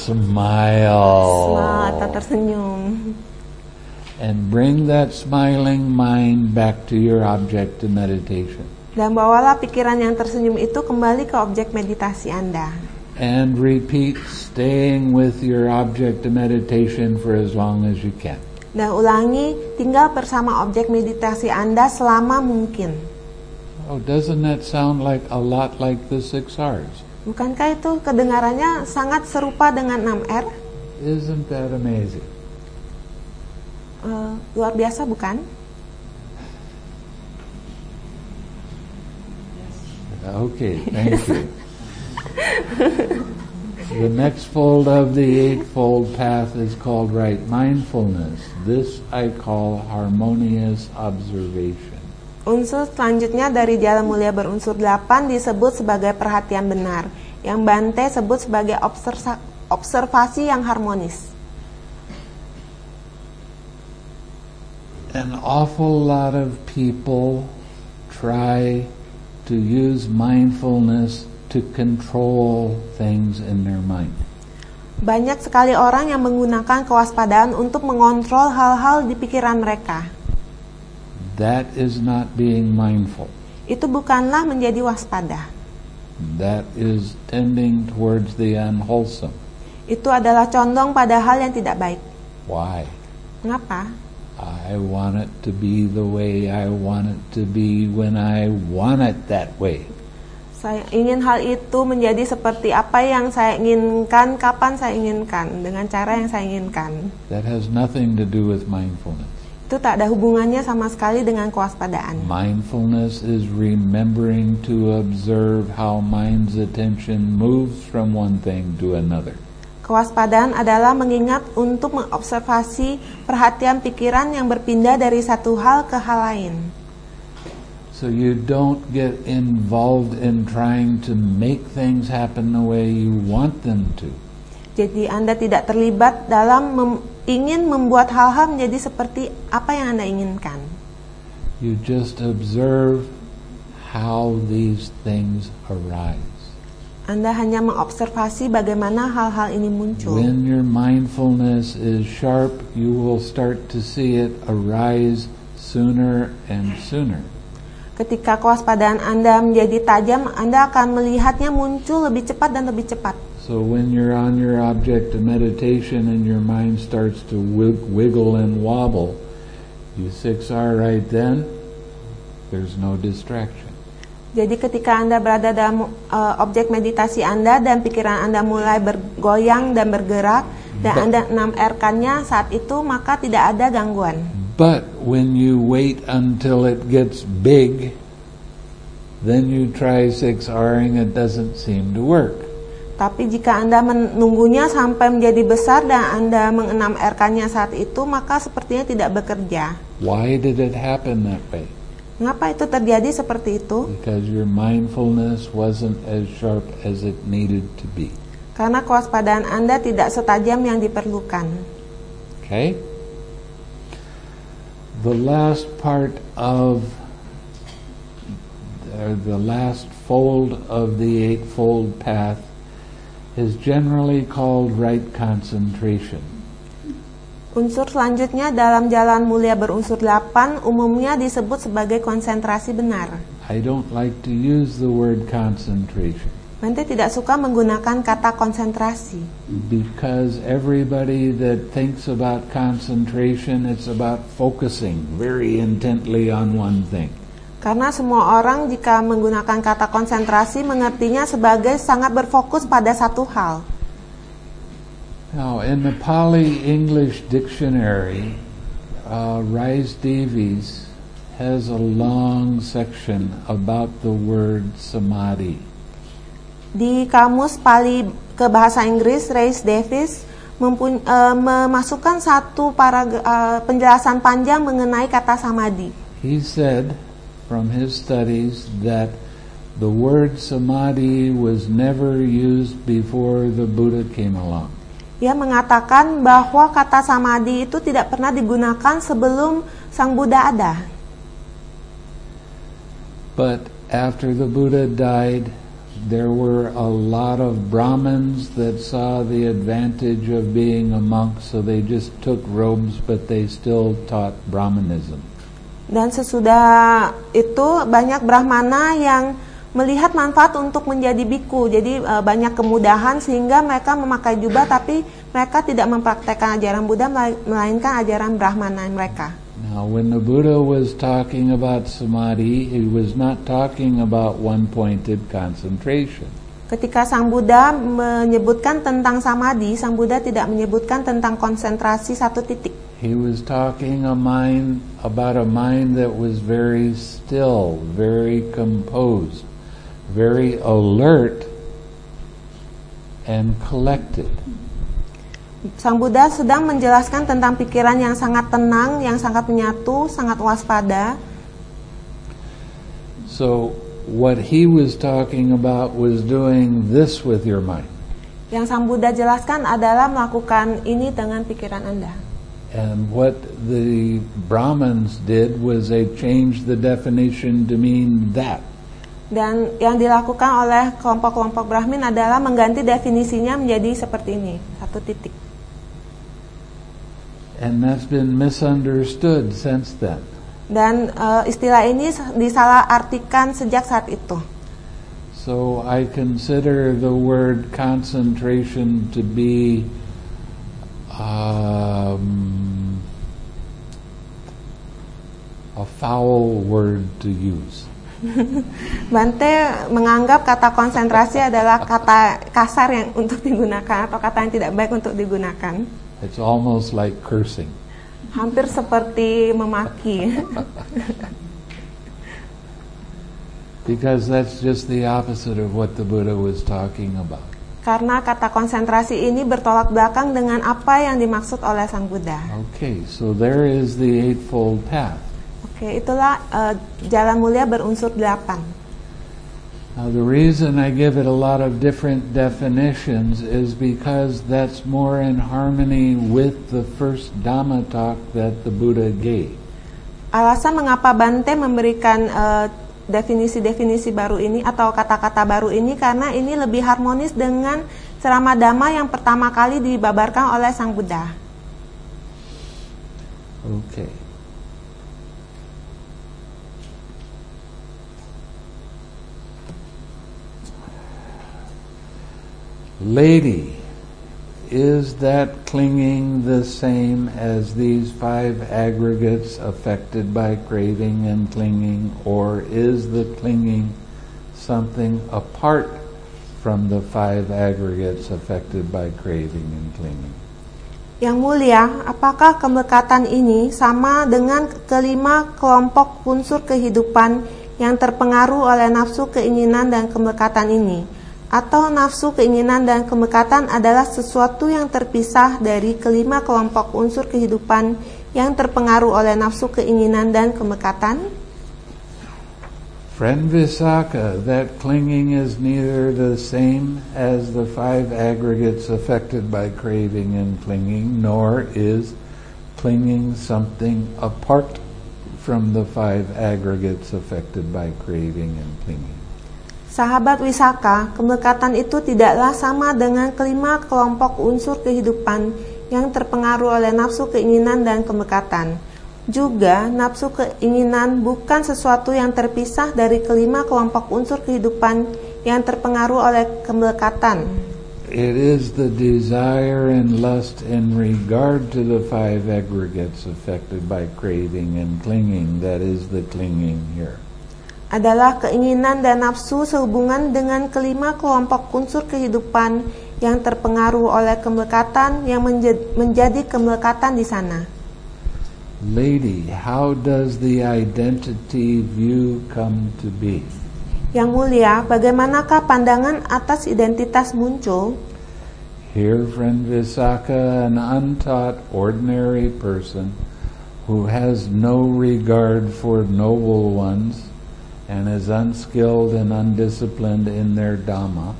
smile. Atau tersenyum. And bring that smiling mind back to your object of meditation. Dan bawalah pikiran yang tersenyum itu kembali ke objek meditasi Anda. And repeat staying with your object of meditation for as long as you can. Dan ulangi, tinggal bersama objek meditasi Anda selama mungkin. Oh, doesn't that sound like a lot like the 6 R's? Bukankah itu kedengarannya sangat serupa dengan 6R? Isn't that amazing? Luar biasa bukan? Okay, thank you. The next fold of the Eightfold Path is called right mindfulness. This I call harmonious observation. Unsur selanjutnya dari Jalan Mulia berunsur 8 disebut sebagai perhatian benar, yang Bante sebut sebagai observasi yang harmonis. An awful lot of people try to use mindfulness to control things in their mind. Banyak sekali orang yang menggunakan kewaspadaan untuk mengontrol hal-hal di pikiran mereka. That is not being mindful. Itu bukanlah menjadi waspada. That is tending towards the unwholesome. Itu adalah condong pada hal yang tidak baik. Why? Mengapa? I want it to be the way I want it to be when I want it that way. Saya ingin hal itu menjadi seperti apa yang saya inginkan, kapan saya inginkan, dengan cara yang saya inginkan. That has nothing to do with mindfulness. Itu tak ada hubungannya sama sekali dengan kewaspadaan. Mindfulness is remembering to observe how mind's attention moves from one thing to another. Kewaspadaan adalah mengingat untuk mengobservasi perhatian pikiran yang berpindah dari satu hal ke hal lain. So you don't get involved in trying to make things happen the way you want them to. Jadi Anda tidak terlibat dalam ingin membuat hal-hal menjadi seperti apa yang Anda inginkan. You just observe how these things arise. Anda hanya mengobservasi bagaimana hal-hal ini muncul. When your mindfulness is sharp, you will start to see it arise sooner and sooner. Ketika kewaspadaan Anda menjadi tajam, Anda akan melihatnya muncul lebih cepat dan lebih cepat. So when you're on your object of meditation and your mind starts to wiggle and wobble, you 6R right then, there's no distraction. Jadi ketika Anda berada dalam objek meditasi Anda dan pikiran Anda mulai bergoyang dan bergerak dan Anda 6R-kannya saat itu, maka tidak ada gangguan. But when you wait until it gets big, then you try 6R'ing, it doesn't seem to work. Tapi jika Anda menunggunya sampai menjadi besar dan Anda meng-6R-kannya saat itu, maka sepertinya tidak bekerja. Why did it happen that way? Mengapa itu terjadi seperti itu? Because your mindfulness wasn't as sharp as it needed to be. Karena kewaspadaan Anda tidak setajam yang diperlukan. Okay? The last part of the last fold of the Eightfold Path is generally called right concentration. Unsur selanjutnya dalam Jalan Mulia berunsur 8 umumnya disebut sebagai konsentrasi benar. I don't like to use the word concentration. Bante tidak suka menggunakan kata konsentrasi. Because everybody that thinks about concentration, it's about focusing very intently on one thing. Karena semua orang jika menggunakan kata konsentrasi mengertinya sebagai sangat berfokus pada satu hal. Now, in the Pali English Dictionary, Rise Davies has a long section about the word samadhi. Di kamus Pali ke bahasa Inggris, Rhys Davies memasukkan satu penjelasan panjang mengenai kata samadhi. He said from his studies that the word samadhi was never used before the Buddha came along. Ia mengatakan bahwa kata samadhi itu tidak pernah digunakan sebelum Sang Buddha ada. But after the Buddha died, there were a lot of Brahmins that saw the advantage of being a monk, so they just took robes, but they still taught Brahmanism. Dan sesudah itu banyak Brahmana yang melihat manfaat untuk menjadi biku. Jadi banyak kemudahan sehingga mereka memakai jubah, tapi mereka tidak mempraktekkan ajaran Buddha, melainkan ajaran Brahmana mereka. Now, when the Buddha was talking about samadhi, he was not talking about one-pointed concentration. Ketika Sang Buddha menyebutkan tentang samadhi, Sang Buddha tidak menyebutkan tentang konsentrasi satu titik. He was talking about a mind that was very still, very composed, very alert and collected. Sang Buddha sedang menjelaskan tentang pikiran yang sangat tenang, yang sangat menyatu, sangat waspada. So what he was talking about was doing this with your mind. Yang Sang Buddha jelaskan adalah melakukan ini dengan pikiran Anda. And what the Brahmins did was they changed the definition to mean that. Dan yang dilakukan oleh kelompok-kelompok Brahmin adalah mengganti definisinya menjadi seperti ini, satu titik. And that's been misunderstood since then. Dan istilah ini disalahartikan sejak saat itu. So I consider the word concentration to be a foul word to use. Bante menganggap kata konsentrasi adalah kata kasar yang untuk digunakan atau kata yang tidak baik untuk digunakan. It's almost like cursing. Hampir seperti memaki. Because that's just the opposite of what the Buddha was talking about. Karena kata konsentrasi ini bertolak belakang dengan apa yang dimaksud oleh Sang Buddha. Okay, so there is the Eightfold Path. Oke, itulah jalan mulia berunsur 8. Now the reason I give it a lot of different definitions is because that's more in harmony with the first Dhamma talk that the Buddha gave. Alasan mengapa Bante memberikan definisi-definisi baru ini atau kata-kata baru ini karena ini lebih harmonis dengan ceramah Dhamma yang pertama kali dibabarkan oleh Sang Buddha. Okay. Lady, is that clinging the same as these 5 aggregates affected by craving and clinging, or is the clinging something apart from the 5 aggregates affected by craving and clinging? Yang mulia, apakah kemekatan ini sama dengan kelima kelompok unsur kehidupan yang terpengaruh oleh nafsu, keinginan, dan kemekatan ini? Atau nafsu, keinginan, dan kemekatan adalah sesuatu yang terpisah dari kelima kelompok unsur kehidupan yang terpengaruh oleh nafsu, keinginan, dan kemekatan? Friend Visakha, that clinging is neither the same as the 5 aggregates affected by craving and clinging, nor is clinging something apart from the 5 aggregates affected by craving and clinging. Sahabat Wisaka, kemekatan itu tidaklah sama dengan kelima kelompok unsur kehidupan yang terpengaruh oleh nafsu, keinginan, dan kemekatan. Juga, nafsu keinginan bukan sesuatu yang terpisah dari kelima kelompok unsur kehidupan yang terpengaruh oleh kemekatan. It is the desire and lust in regard to the 5 aggregates affected by craving and clinging that is the clinging here. Adalah keinginan dan nafsu sehubungan dengan kelima kelompok unsur kehidupan yang terpengaruh oleh kemekatan yang menjadi kemekatan di sana. Lady, how does the identity view come to be? Yang mulia, bagaimanakah pandangan atas identitas muncul? Here, friend Visakha, an untaught ordinary person who has no regard for noble ones and is unskilled and undisciplined in their Dhamma.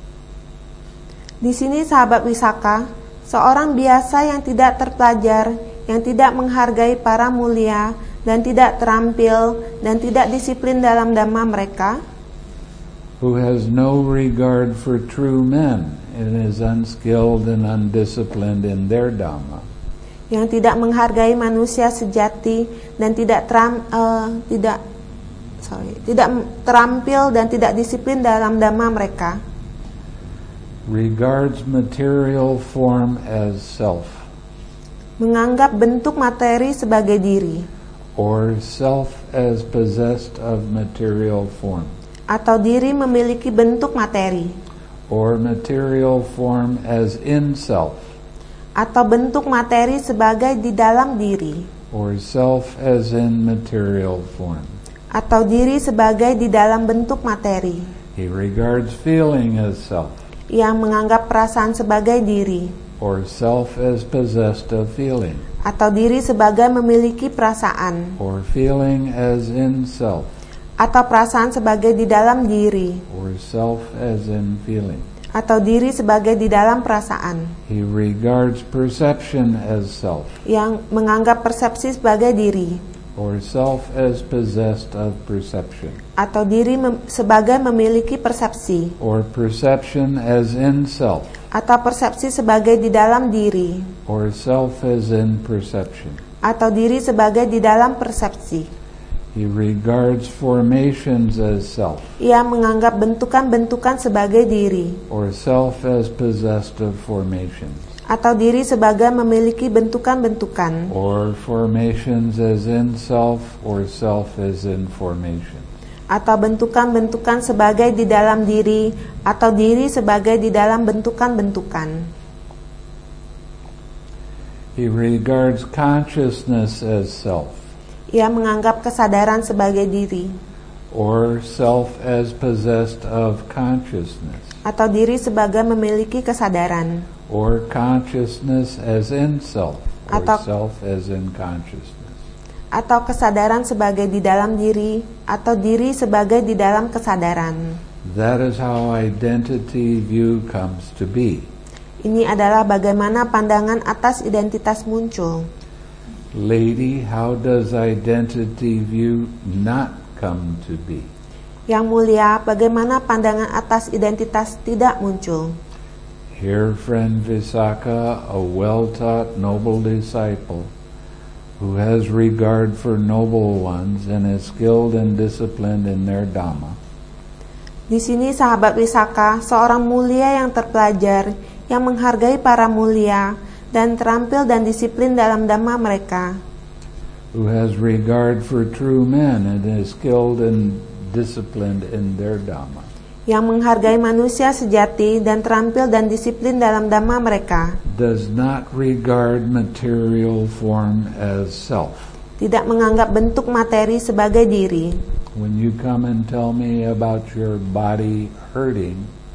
Di sini sahabat Wisaka, seorang biasa yang tidak terpelajar, yang tidak menghargai para mulia, dan tidak terampil, dan tidak disiplin dalam Dhamma mereka. who has no regard for true men and is unskilled and undisciplined in their Dhamma. Yang tidak menghargai manusia sejati dan tidak terampil dan tidak disiplin dalam Dhamma mereka. Regards material form as self. Menganggap bentuk materi sebagai diri. Or self as possessed of material form. Atau diri memiliki bentuk materi. Or material form as in self. Atau bentuk materi sebagai di dalam diri. Or self as in material form. Atau diri sebagai di dalam bentuk materi. He regards feeling as self. Yang menganggap perasaan sebagai diri. Or self as possessed of feeling. Atau diri sebagai memiliki perasaan. Or feeling as in self. Atau perasaan sebagai di dalam diri. Or self as in feeling. Atau diri sebagai di dalam perasaan. He regards perception as self. Yang menganggap persepsi sebagai diri. Or self as possessed of perception. Atau diri sebagai memiliki persepsi. Or perception as in self. Atau persepsi sebagai di dalam diri. Or self as in perception. Atau diri sebagai di dalam persepsi. He regards formations as self. Ia menganggap bentukan-bentukan sebagai diri. Or self as possessed of formations. Atau diri sebagai memiliki bentukan-bentukan. Or formations as in self or self as in formations. Atau bentukan-bentukan sebagai di dalam diri atau diri sebagai di dalam bentukan-bentukan. He regards consciousness as self. Ia menganggap kesadaran sebagai diri. Or self as possessed of consciousness. Atau diri sebagai memiliki kesadaran. Or consciousness as in self, or Atau self as in consciousness. Atau kesadaran sebagai di dalam diri atau diri sebagai di dalam kesadaran. That is how identity view comes to be. Ini adalah bagaimana pandangan atas identitas muncul. Lady, how does identity view not come to be? Yang mulia, bagaimana pandangan atas identitas tidak muncul? Here, friend Visakha, a well-taught noble disciple, who has regard for noble ones and is skilled and disciplined in their Dhamma. Di sini sahabat Visakha, seorang mulia yang terpelajar, yang menghargai para mulia, dan terampil dan disiplin dalam Dhamma mereka. Who has regard for true men and is skilled and disciplined in their Dhamma. Yang menghargai manusia sejati dan terampil dan disiplin dalam Dhamma mereka. Does not regard material form as self. Tidak menganggap bentuk materi sebagai diri. When you come and tell me about your body hurting,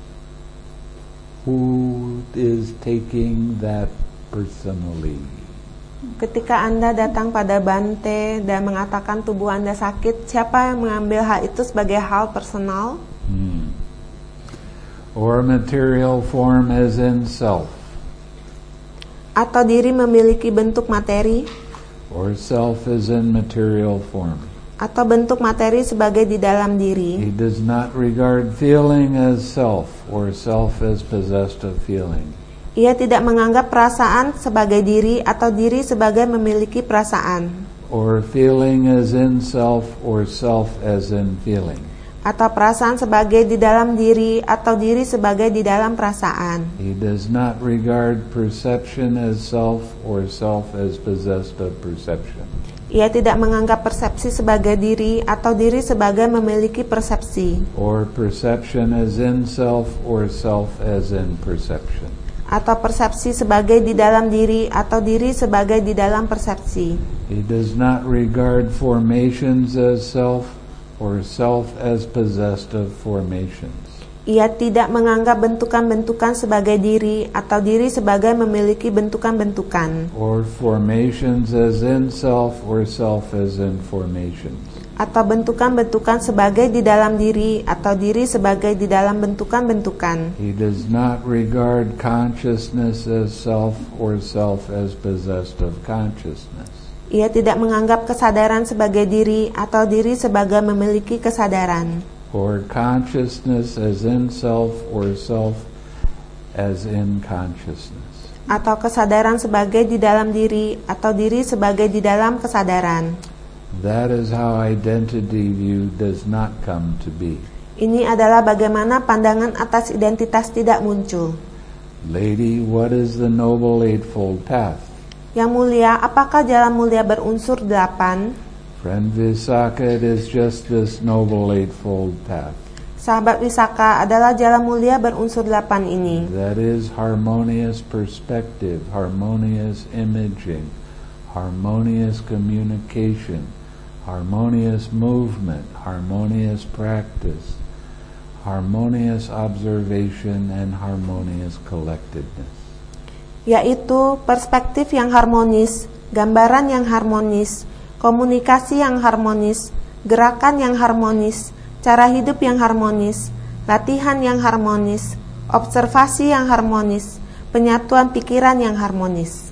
who is taking that personally? Ketika Anda datang pada Bante dan mengatakan tubuh Anda sakit, siapa yang mengambil hal itu sebagai hal personal? Or material form as in self. Atau diri memiliki bentuk materi. Or self as in material form. Atau bentuk materi sebagai di dalam diri. He does not regard feeling as self or self as possessed of feeling. Ia tidak menganggap perasaan sebagai diri atau diri sebagai memiliki perasaan. Or feeling as in self or self as in feeling. Atau perasaan sebagai di dalam diri atau diri sebagai di dalam perasaan. He does not regard perception as self or self as possessed of perception. Ia tidak menganggap persepsi sebagai diri atau diri sebagai memiliki persepsi. Or perception as in self or self as in perception. Atau persepsi sebagai di dalam diri atau diri sebagai di dalam persepsi. He does not regard formations as self or self as possessed of formations. Ia tidak menganggap bentukan-bentukan sebagai diri atau diri sebagai memiliki bentukan-bentukan. Or formations as in self or self as in formations. Atau bentukan-bentukan sebagai di dalam diri atau diri sebagai di dalam bentukan-bentukan. He does not regard consciousness as self or self as possessed of consciousness. Ia tidak menganggap kesadaran sebagai diri atau diri sebagai memiliki kesadaran. or consciousness as in self, or self as in consciousness. Atau kesadaran sebagai di dalam diri, atau diri sebagai di dalam kesadaran. That is how identity view does not come to be. Ini adalah bagaimana pandangan atas identitas tidak muncul. Lady, what is the Noble Eightfold Path? Yang mulia, apakah jalan mulia berunsur 8? Friend Visakha, it is just this Noble Eightfold Path. Sahabat Wisaka, adalah jalan mulia berunsur 8 ini. That is harmonious perspective, harmonious imaging, harmonious communication, harmonious movement, harmonious practice, harmonious observation, and harmonious collectedness. Yaitu perspektif yang harmonis, gambaran yang harmonis, komunikasi yang harmonis, gerakan yang harmonis, cara hidup yang harmonis, latihan yang harmonis, observasi yang harmonis, penyatuan pikiran yang harmonis.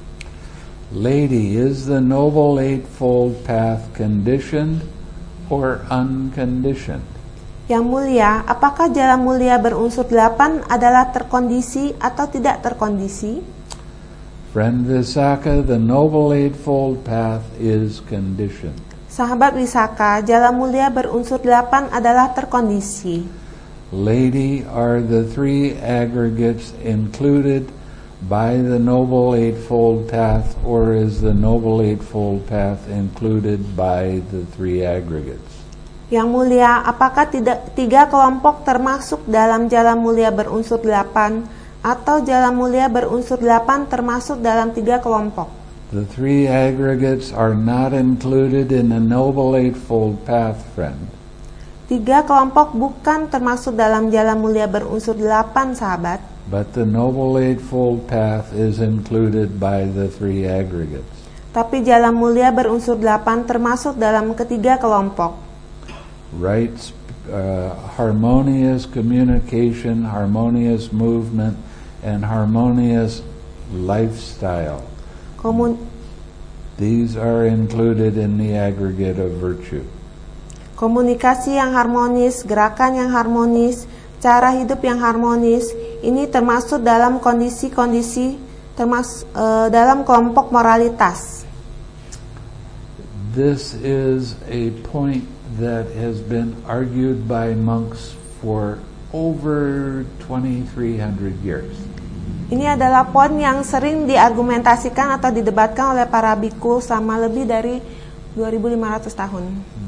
Lady, is the Noble Eightfold Path conditioned or unconditioned? Yang mulia, apakah jalan mulia berunsur 8 adalah terkondisi atau tidak terkondisi? Friend Visakha, the Noble Eightfold Path is conditioned. Sahabat Wisaka, jalan mulia berunsur 8 adalah terkondisi. Lady, are the 3 aggregates included by the Noble Eightfold Path, or is the Noble Eightfold Path included by the 3 aggregates? Yang mulia, apakah 3 kelompok termasuk dalam jalan mulia berunsur 8, atau jalan mulia berunsur 8 termasuk dalam 3 kelompok? The 3 aggregates are not included in the Noble Eightfold Path, friend. 3 kelompok bukan termasuk dalam jalan mulia berunsur 8, sahabat. But the Noble Eightfold Path is included by the 3 aggregates. Tapi jalan mulia berunsur 8 termasuk dalam ketiga kelompok. Right, harmonious communication, harmonious movement, and harmonious lifestyle. These are included in the aggregate of virtue. Komunikasi yang harmonis, gerakan yang harmonis, cara hidup yang harmonis, ini termasuk dalam kondisi-kondisi dalam kelompok moralitas. This is a point that has been argued by monks for over 2,300 years. Ini adalah poin yang sering diargumentasikan atau didebatkan oleh para biku selama lebih dari 2.500 tahun.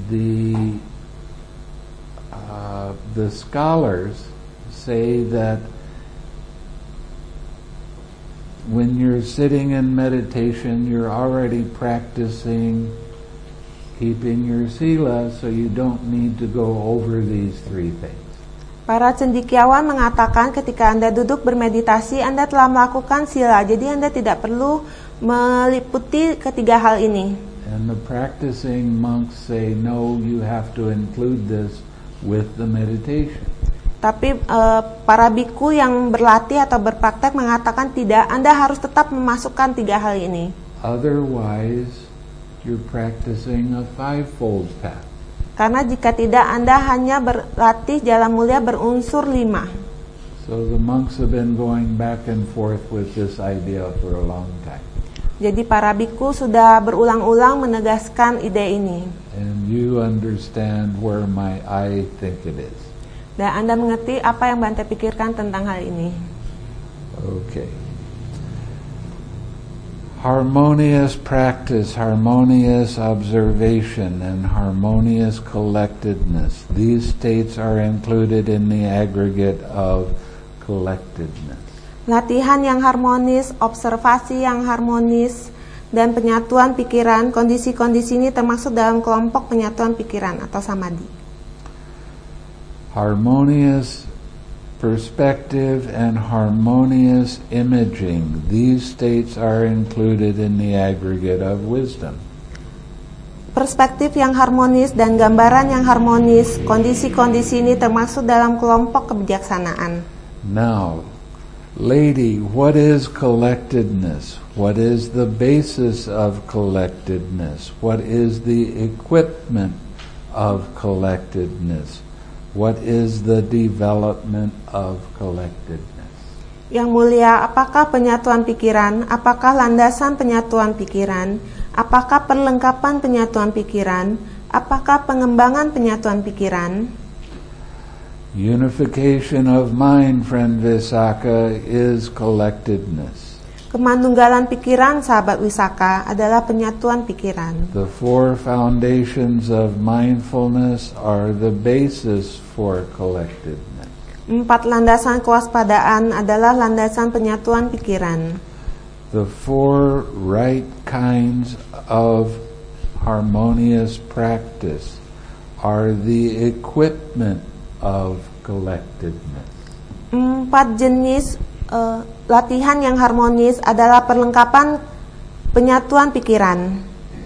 The scholars say that when you're sitting in meditation, you're already practicing keeping your sila, so you don't need to go over these 3 things. Para cendekiawan mengatakan ketika Anda duduk bermeditasi, Anda telah melakukan sila, jadi Anda tidak perlu meliputi ketiga hal ini. And the practicing monks say, no, you have to include this with the meditation. Tapi para biku yang berlatih atau berpraktek mengatakan tidak, Anda harus tetap memasukkan 3 hal ini. Otherwise, you're practicing a 5-fold path. Karena jika tidak, Anda hanya berlatih jalan mulia berunsur 5. So the monks have been going back and forth with this idea for a long time. Jadi para biku sudah berulang-ulang menegaskan ide ini. And you understand where I think it is. Dan Anda mengerti apa yang Bante pikirkan tentang hal ini. Okay. Harmonious practice, harmonious observation, and harmonious collectedness. These states are included in the aggregate of collectedness. Latihan yang harmonis, observasi yang harmonis, dan penyatuan pikiran, kondisi-kondisi ini termasuk dalam kelompok penyatuan pikiran atau samadhi. Harmonious perspective and harmonious imaging. These states are included in the aggregate of wisdom. Perspektif yang harmonis dan gambaran yang harmonis, kondisi-kondisi ini termasuk dalam kelompok kebijaksanaan. Now, lady, what is collectedness? What is the basis of collectedness? What is the equipment of collectedness? What is the development of collectedness? Yang mulia, apakah penyatuan pikiran? Apakah landasan penyatuan pikiran? Apakah perlengkapan penyatuan pikiran? Apakah pengembangan penyatuan pikiran? Unification of mind, friend Visakha, is collectedness. Kemanunggalan pikiran, sahabat Wisaka, adalah penyatuan pikiran. The four foundations of mindfulness are the basis for collectedness. 4 landasan kewaspadaan adalah landasan penyatuan pikiran. The four right kinds of harmonious practice are the equipment of collectedness. 4 jenis latihan yang harmonis adalah perlengkapan penyatuan pikiran.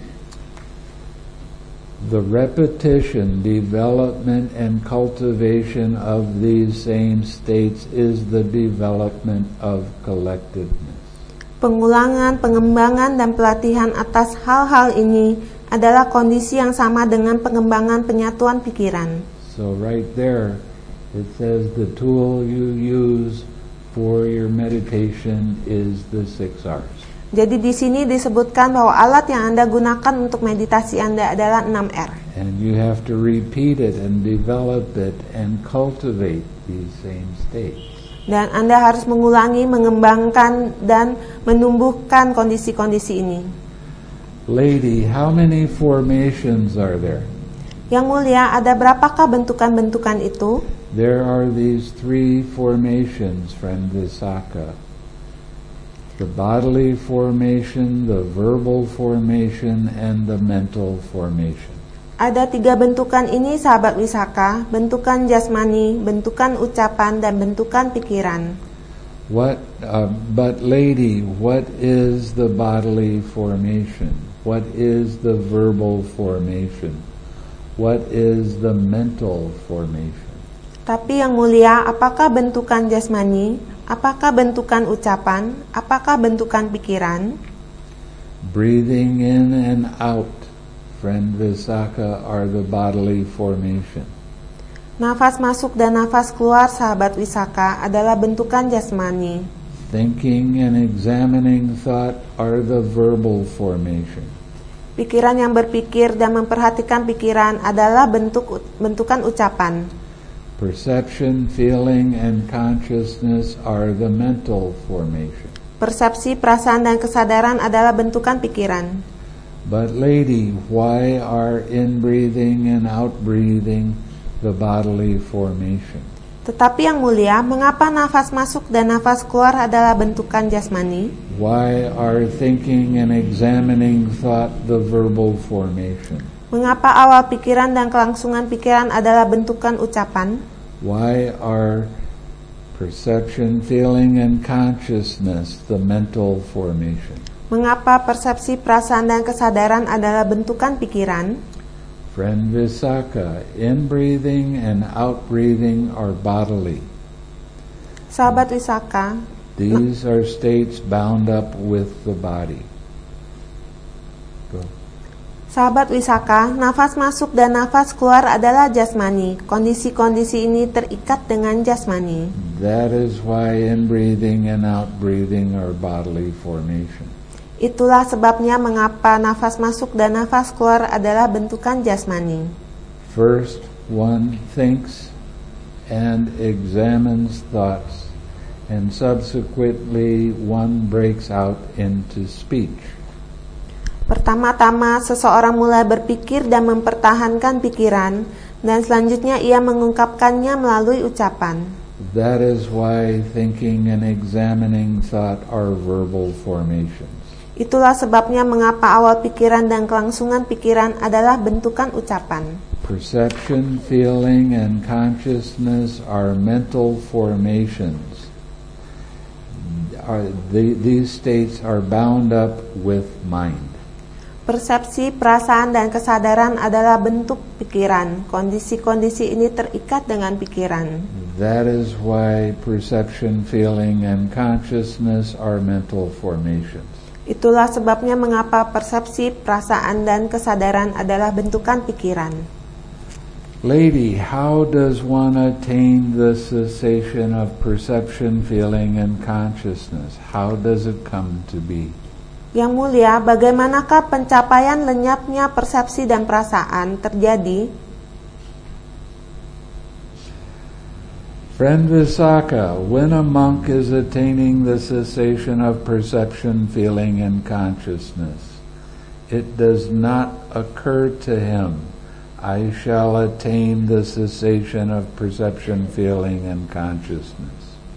The repetition, development, and cultivation of these same states is the development of collectedness. Pengulangan, pengembangan, dan pelatihan atas hal-hal ini adalah kondisi yang sama dengan pengembangan penyatuan pikiran. So right there, it says the tool you use for your meditation is the 6 R's. Jadi di sini disebutkan bahwa alat yang Anda gunakan untuk meditasi Anda adalah 6R. And you have to repeat it and develop it and cultivate these same states. Dan Anda harus mengulangi, mengembangkan, dan menumbuhkan kondisi-kondisi ini. Lady, how many formations are there? Yang mulia, ada berapakah bentukan-bentukan itu? There are these 3 formations, friend Visakha. The bodily formation, the verbal formation, and the mental formation. Ada 3 bentukan ini, sahabat Wisaka, bentukan jasmani, bentukan ucapan, dan bentukan pikiran. But lady, what is the bodily formation? What is the verbal formation? What is the mental formation? Tapi yang mulia, apakah bentukan jasmani? Apakah bentukan ucapan? Apakah bentukan pikiran? Breathing in and out, friend Visakha, are the bodily formation. Nafas masuk dan nafas keluar, sahabat Wisaka, adalah bentukan jasmani. Thinking and examining thought are the verbal formation. Pikiran yang berpikir dan memperhatikan pikiran adalah bentukan ucapan. Perception, feeling, and consciousness are the mental formation. Persepsi, perasaan, dan kesadaran adalah bentukan pikiran. But lady, why are in-breathing and out-breathing the bodily formation? Tetapi yang mulia, mengapa nafas masuk dan nafas keluar adalah bentukan jasmani? Why are thinking and examining thought the verbal formation? Mengapa awal pikiran dan kelangsungan pikiran adalah bentukan ucapan? Why are perception, feeling, and consciousness the mental formation? Mengapa persepsi, perasaan, dan kesadaran adalah bentukan pikiran? Friend Visakha, in-breathing and out-breathing are bodily. Sahabat Wisaka, These are states bound up with the body. Go. Sahabat Wisaka, nafas masuk dan nafas keluar adalah jasmani. Kondisi-kondisi ini terikat dengan jasmani. That is why in-breathing and out-breathing are bodily formation. Itulah sebabnya mengapa nafas masuk dan nafas keluar adalah bentukan jasmani. First, one thinks and examines thoughts, and subsequently one breaks out into speech. Pertama-tama, seseorang mulai berpikir dan mempertahankan pikiran, dan selanjutnya ia mengungkapkannya melalui ucapan. That is why thinking and examining thought are verbal formations. Itulah sebabnya mengapa awal pikiran dan kelangsungan pikiran adalah bentukan ucapan. Perception, feeling, and consciousness are mental formations. These states are bound up with mind. Persepsi, perasaan, dan kesadaran adalah bentuk pikiran. Kondisi-kondisi ini terikat dengan pikiran. That is why perception, feeling, and consciousness are mental formations. Itulah sebabnya mengapa persepsi, perasaan, dan kesadaran adalah bentukan pikiran. Lady, how does one attain the cessation of perception, feeling, and consciousness? How does it come to be? Yang mulia, bagaimanakah pencapaian lenyapnya persepsi dan perasaan terjadi? Friend Visakha, when a monk is attaining the cessation of perception, feeling, and consciousness, it does not occur to him, I shall attain the cessation of perception, feeling, and consciousness.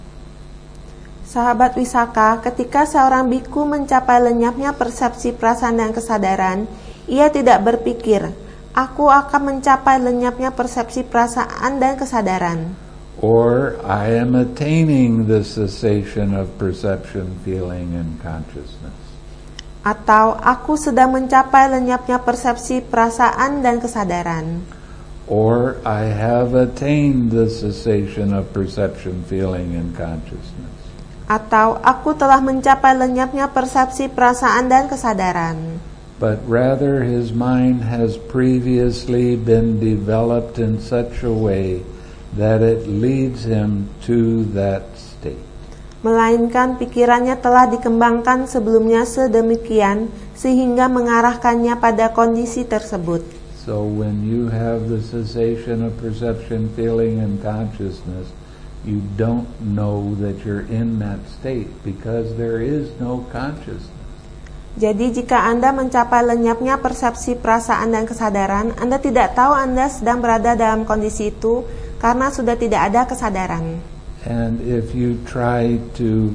Sahabat Visakha, ketika seorang biku mencapai lenyapnya persepsi, perasaan, dan kesadaran, ia tidak berpikir, aku akan mencapai lenyapnya persepsi, perasaan, dan kesadaran. Or, I am attaining the cessation of perception, feeling, and consciousness. Atau, aku sedang mencapai lenyapnya persepsi, perasaan, dan kesadaran. Or, I have attained the cessation of perception, feeling, and consciousness. Atau, aku telah mencapai lenyapnya persepsi, perasaan, dan kesadaran. But rather his mind has previously been developed in such a way that it leads him to that state. Melainkan pikirannya telah dikembangkan sebelumnya sedemikian sehingga mengarahkannya pada kondisi tersebut. So when you have the cessation of perception, feeling, and consciousness, you don't know that you're in that state because there is no consciousness. Jadi jika Anda mencapai lenyapnya persepsi, perasaan, dan kesadaran, Anda tidak tahu Anda sedang berada dalam kondisi itu karena sudah tidak ada kesadaran. And if you try to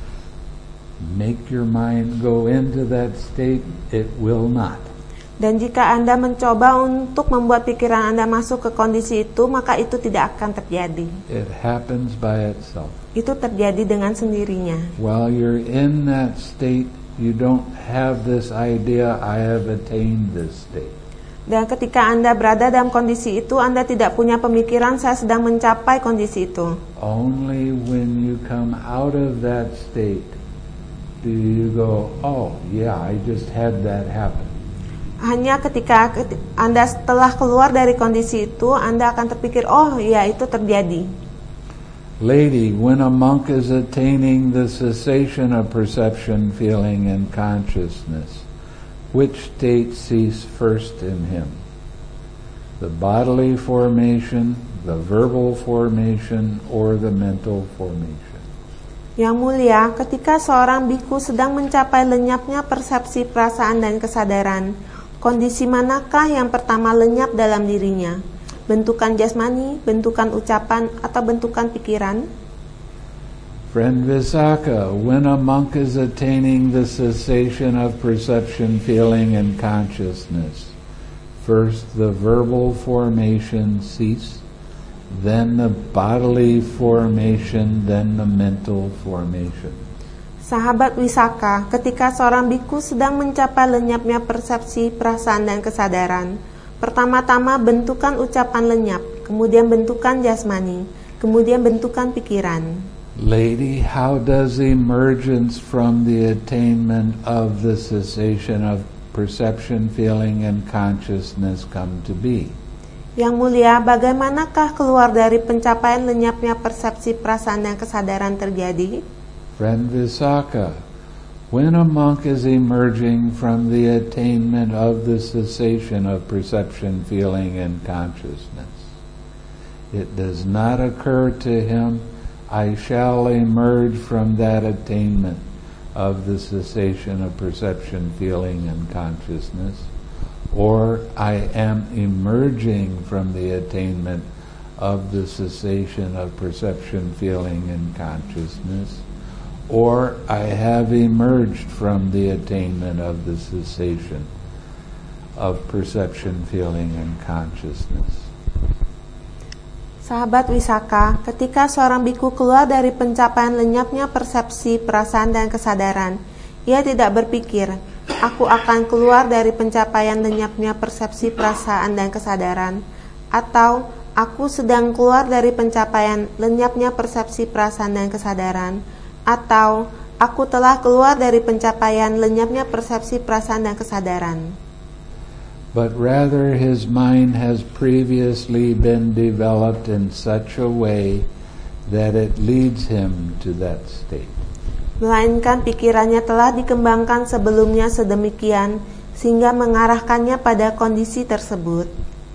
make your mind go into that state, it will not. Dan jika Anda mencoba untuk membuat pikiran Anda masuk ke kondisi itu, maka itu tidak akan terjadi. It happens by itself. Itu terjadi dengan sendirinya. While you're in that state, you don't have this idea, I have attained this state. Dan ketika Anda berada dalam kondisi itu, Anda tidak punya pemikiran saya sedang mencapai kondisi itu. Only when you come out of that state do you go, oh yeah, I just had that happen. Hanya ketika Anda setelah keluar dari kondisi itu, Anda akan terpikir, oh ya itu terjadi. Lady, when a monk is attaining the cessation of perception, feeling, and consciousness, which state cease first in him? The bodily formation, the verbal formation, or the mental formation? Yang mulia, ketika seorang biku sedang mencapai lenyapnya persepsi, perasaan, dan kesadaran, kondisi manakah yang pertama lenyap dalam dirinya? Bentukan jasmani, bentukan ucapan, atau bentukan pikiran? Friend Visakha, when a monk is attaining the cessation of perception, feeling, and consciousness, first the verbal formation cease, then the bodily formation, then the mental formation. Sahabat Visakha, ketika seorang biku sedang mencapai lenyapnya persepsi, perasaan, dan kesadaran, pertama-tama bentukan ucapan lenyap, kemudian bentukan jasmani, kemudian bentukan pikiran. Lady, how does emergence from the attainment of the cessation of perception, feeling, and consciousness come to be? Yang mulia, bagaimanakah keluar dari pencapaian lenyapnya persepsi, perasaan, dan kesadaran terjadi? Friend Visakha, when a monk is emerging from the attainment of the cessation of perception, feeling, and consciousness, it does not occur to him, I shall emerge from that attainment of the cessation of perception, feeling, and consciousness, or I am emerging from the attainment of the cessation of perception, feeling, and consciousness, or I have emerged from the attainment of the cessation of perception, feeling, and consciousness. Sahabat Visakha, ketika seorang biku keluar dari pencapaian lenyapnya persepsi, perasaan, dan kesadaran, ia tidak berpikir, aku akan keluar dari pencapaian lenyapnya persepsi, perasaan, dan kesadaran, atau aku sedang keluar dari pencapaian lenyapnya persepsi, perasaan, dan kesadaran, atau aku telah keluar dari pencapaian lenyapnya persepsi, perasaan, dan kesadaran. but rather his mind has previously been developed in such a way that it leads him to that state. Melainkan pikirannya telah dikembangkan sebelumnya sedemikian sehingga mengarahkannya pada kondisi tersebut.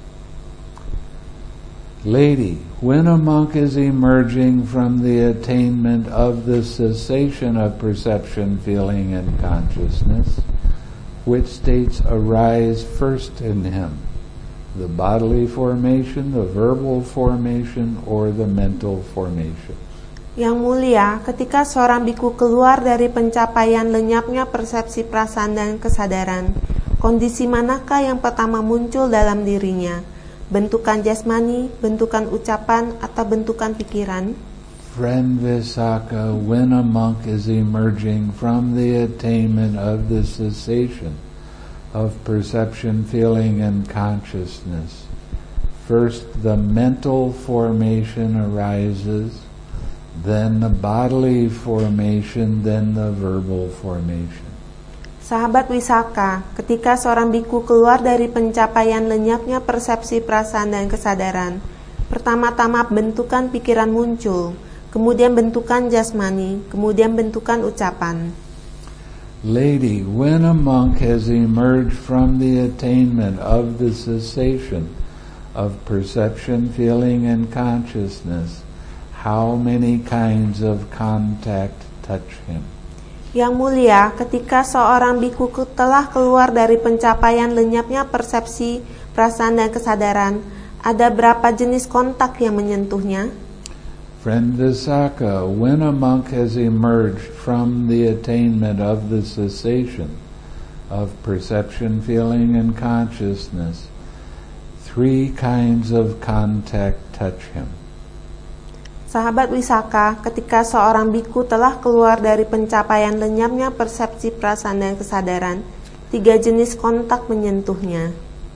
Lady, when a monk is emerging from the attainment of the cessation of perception, feeling, and consciousness, which states arise first in him? The bodily formation, the verbal formation, or the mental formation? Yang mulia, ketika seorang biku keluar dari pencapaian lenyapnya persepsi perasaan dan kesadaran, kondisi manakah yang pertama muncul dalam dirinya? Bentukan jasmani, bentukan ucapan, atau bentukan pikiran? Friend Visakha, when a monk is emerging from the attainment of the cessation of perception, feeling, and consciousness, first the mental formation arises, then the bodily formation, then the verbal formation. Sahabat Visakha, ketika seorang biku keluar dari pencapaian lenyapnya persepsi perasaan dan kesadaran, pertama-tama bentukan pikiran muncul, kemudian bentukan jasmani, kemudian bentukan ucapan. Lady, when a monk has emerged from the attainment of the cessation of perception, feeling, and consciousness, how many kinds of contact touch him? Yang mulia, ketika seorang biku telah keluar dari pencapaian lenyapnya persepsi, perasaan, dan kesadaran, ada berapa jenis kontak yang menyentuhnya? Friend Visakha, when a monk has emerged from the attainment of the cessation of perception, feeling, and consciousness, 3 kinds of contact touch him. Sahabat Visakha, ketika seorang biku telah keluar dari pencapaian lenyapnya persepsi perasaan dan kesadaran, 3 jenis kontak menyentuhnya.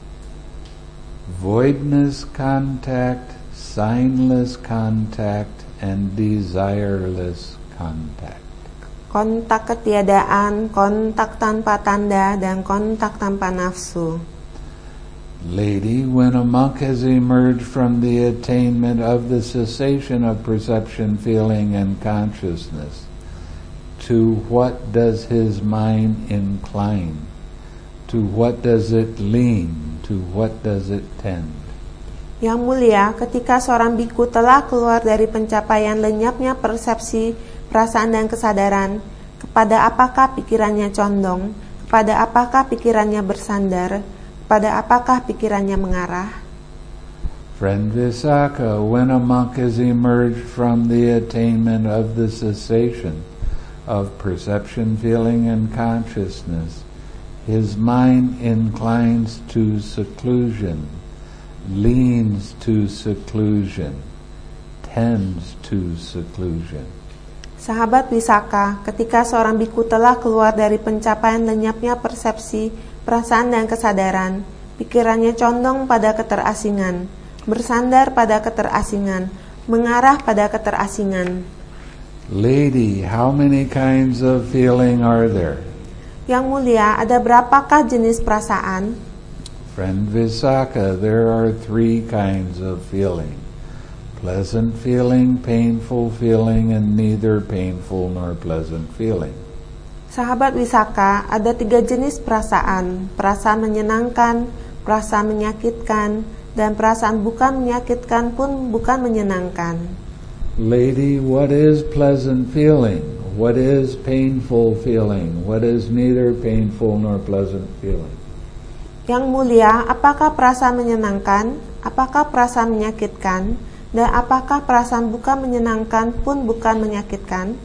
Voidness contact, signless contact, and desireless contact. Kontak ketiadaan, kontak tanpa tanda, dan kontak tanpa nafsu. Lady, when a monk has emerged from the attainment of the cessation of perception, feeling, and consciousness, to what does his mind incline? To what does it lean? To what does it tend? Yang mulia, ketika seorang biku telah keluar dari pencapaian lenyapnya persepsi, perasaan, dan kesadaran, kepada apakah pikirannya condong? Kepada apakah pikirannya bersandar? Pada apakah pikirannya mengarah? Friend Visakha, when a monk has emerged from the attainment of the cessation of perception, feeling, and consciousness, his mind inclines to seclusion, leans to seclusion, tends to seclusion. Sahabat Visakha, ketika seorang biku telah keluar dari pencapaian lenyapnya persepsi, perasaan, dan kesadaran, pikirannya condong pada keterasingan, bersandar pada keterasingan, mengarah pada keterasingan. Lady, how many kinds of feeling are there? Yang mulia, ada berapakah jenis perasaan? Friend Visakha, there are 3 kinds of feeling. Pleasant feeling, painful feeling, and neither painful nor pleasant feeling. Sahabat Visakha, ada 3 jenis perasaan. Perasaan menyenangkan, perasaan menyakitkan, dan perasaan bukan menyakitkan pun bukan menyenangkan. Lady, what is pleasant feeling? What is painful feeling? What is neither painful nor pleasant feeling? Yang mulia, apakah perasaan menyenangkan? Apakah perasaan menyakitkan? Dan apakah perasaan bukan menyenangkan pun bukan menyakitkan?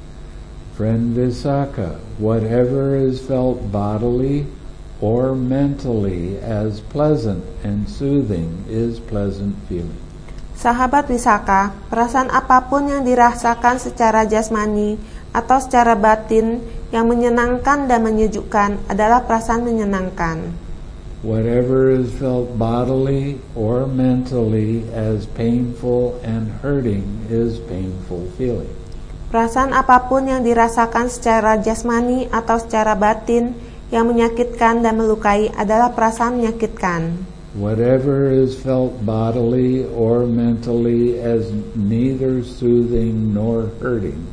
Friend Visakha, whatever is felt bodily or mentally as pleasant and soothing is pleasant feeling. Sahabat Visakha, perasaan apapun yang dirasakan secara jasmani atau secara batin yang menyenangkan dan menyejukkan adalah perasaan menyenangkan. Whatever is felt bodily or mentally as painful and hurting is painful feeling. Perasaan apapun yang dirasakan secara jasmani atau secara batin yang menyakitkan dan melukai adalah perasaan menyakitkan. Whatever is felt bodily or mentally as neither soothing nor hurting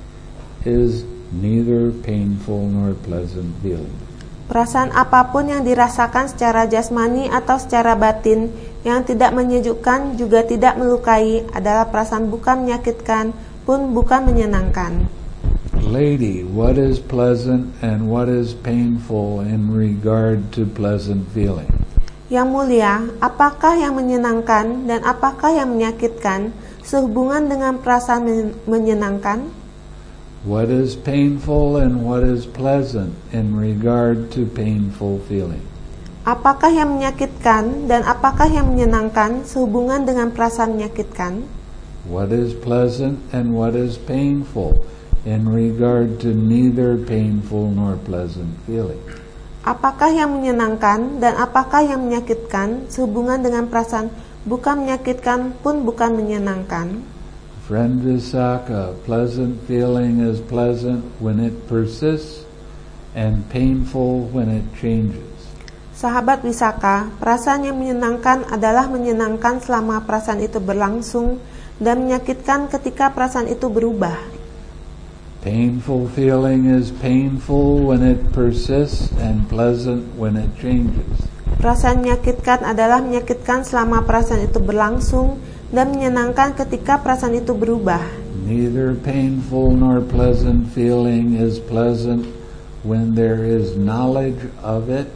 is neither painful nor pleasant feeling. Perasaan apapun yang dirasakan secara jasmani atau secara batin yang tidak menyejukkan juga tidak melukai adalah perasaan bukan menyakitkan pun bukan menyenangkan. Lady, what is pleasant and what is painful in regard to pleasant feeling? Yang mulia, apakah yang menyenangkan dan apakah yang menyakitkan sehubungan dengan perasaan menyenangkan? What is painful and what is pleasant in regard to painful feeling? Apakah yang menyakitkan dan apakah yang menyenangkan sehubungan dengan perasaan menyakitkan? What is pleasant and what is painful in regard to neither painful nor pleasant feeling? Apakah yang menyenangkan dan apakah yang menyakitkan sehubungan dengan perasaan bukan menyakitkan pun bukan menyenangkan? Friend Visakha, pleasant feeling is pleasant when it persists and painful when it changes. Sahabat Visakha, perasaan yang menyenangkan adalah menyenangkan selama perasaan itu berlangsung dan menyakitkan ketika perasaan itu berubah. Painful feeling is painful when it persists and pleasant when it changes. Perasaan menyakitkan adalah menyakitkan selama perasaan itu berlangsung dan menyenangkan ketika perasaan itu berubah. Neither painful nor pleasant feeling is pleasant when there is knowledge of it,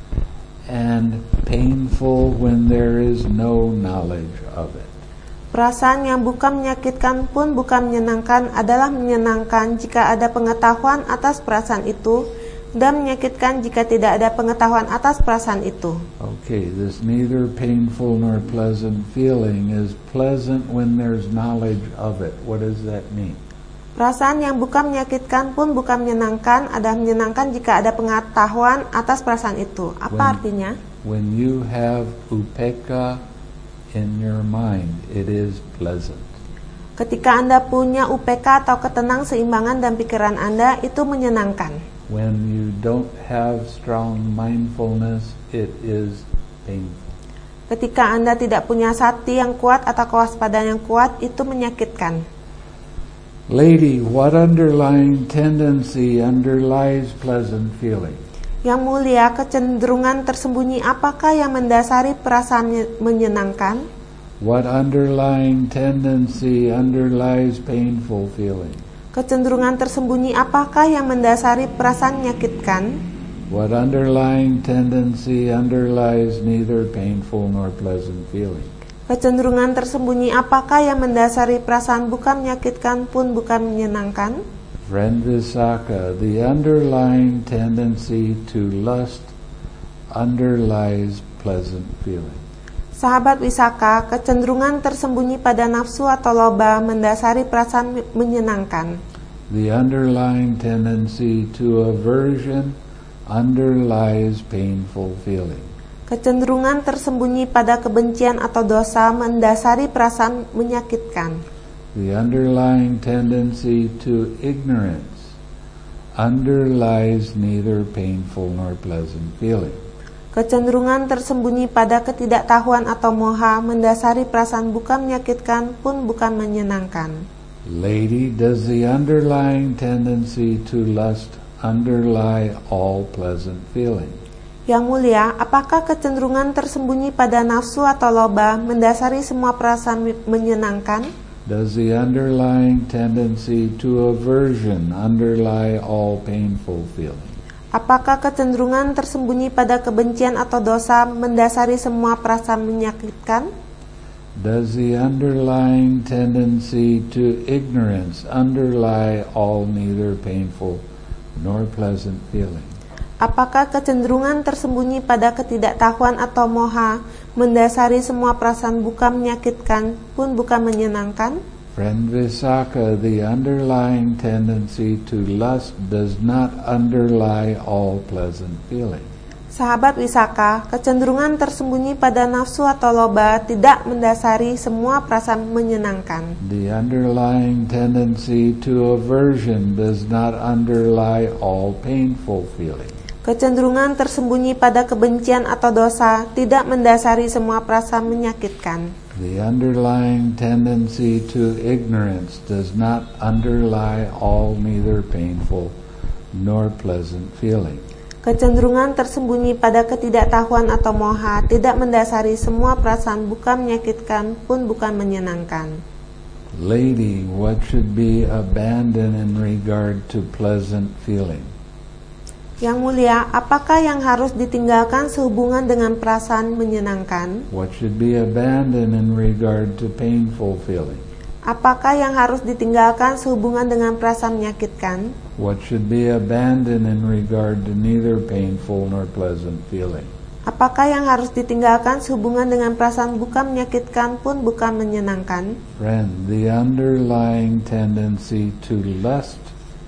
and painful when there is no knowledge of it. Perasaan yang bukan menyakitkan pun bukan menyenangkan adalah menyenangkan jika ada pengetahuan atas perasaan itu dan menyakitkan jika tidak ada pengetahuan atas perasaan itu. Okay, this neither painful nor pleasant feeling is pleasant when there's knowledge of it. What does that mean? Perasaan yang bukan menyakitkan pun bukan menyenangkan adalah menyenangkan jika ada pengetahuan atas perasaan itu. Apa artinya? When you have upekkha in your mind, it is pleasant. Ketika Anda punya UPK atau ketenang seimbangan dan pikiran Anda, itu menyenangkan. When you don't have strong mindfulness, it is painful. Ketika Anda tidak punya sati yang kuat atau kewaspadaan yang kuat, itu menyakitkan. Lady, what underlying tendency underlies pleasant feeling? Yang mulia, kecenderungan tersembunyi apakah yang mendasari perasaan menyenangkan? What underlying tendency underlies painful feeling? Kecenderungan tersembunyi apakah yang mendasari perasaan menyakitkan? What underlying tendency underlies neither painful nor pleasant feeling? Kecenderungan tersembunyi apakah yang mendasari perasaan bukan menyakitkan pun bukan menyenangkan? Friend Visakha, the underlying tendency to lust underlies pleasant feeling. Sahabat Visakha, kecenderungan tersembunyi pada nafsu atau loba mendasari perasaan menyenangkan. The underlying tendency to aversion underlies painful feeling. Kecenderungan tersembunyi pada kebencian atau dosa mendasari perasaan menyakitkan. The underlying tendency to ignorance underlies neither painful nor pleasant feeling. Kecenderungan tersembunyi pada ketidaktahuan atau moha mendasari perasaan bukan menyakitkan pun bukan menyenangkan. Lady, does the underlying tendency to lust underlie all pleasant feeling? Yang mulia, apakah kecenderungan tersembunyi pada nafsu atau loba mendasari semua perasaan menyenangkan? Does the underlying tendency to aversion underlie all painful feeling? Apakah kecenderungan tersembunyi pada kebencian atau dosa mendasari semua perasaan menyakitkan? Does the underlying tendency to ignorance underlie all neither painful nor pleasant feeling? Apakah kecenderungan tersembunyi pada ketidaktahuan atau moha mendasari semua perasaan bukan menyakitkan pun bukan menyenangkan? Friend Visakha, the underlying tendency to lust does not underlie all pleasant feeling. Sahabat Visakha, kecenderungan tersembunyi pada nafsu atau loba tidak mendasari semua perasaan menyenangkan. The underlying tendency to aversion does not underlie all painful feeling. Kecenderungan tersembunyi pada kebencian atau dosa tidak mendasari semua perasaan menyakitkan. The underlying tendency to ignorance does not underlie all neither painful nor pleasant feeling. Kecenderungan tersembunyi pada ketidaktahuan atau moha tidak mendasari semua perasaan bukan menyakitkan pun bukan menyenangkan. Lady, what should be abandoned in regard to pleasant feeling? Yang mulia, apakah yang harus ditinggalkan sehubungan dengan perasaan menyenangkan? What should be abandoned in regard to painful feeling? Apakah yang harus ditinggalkan sehubungan dengan perasaan menyakitkan? What should be abandoned in regard to neither painful nor pleasant feeling? Apakah yang harus ditinggalkan sehubungan dengan perasaan bukan menyakitkan pun bukan menyenangkan? Friend, the underlying tendency to lust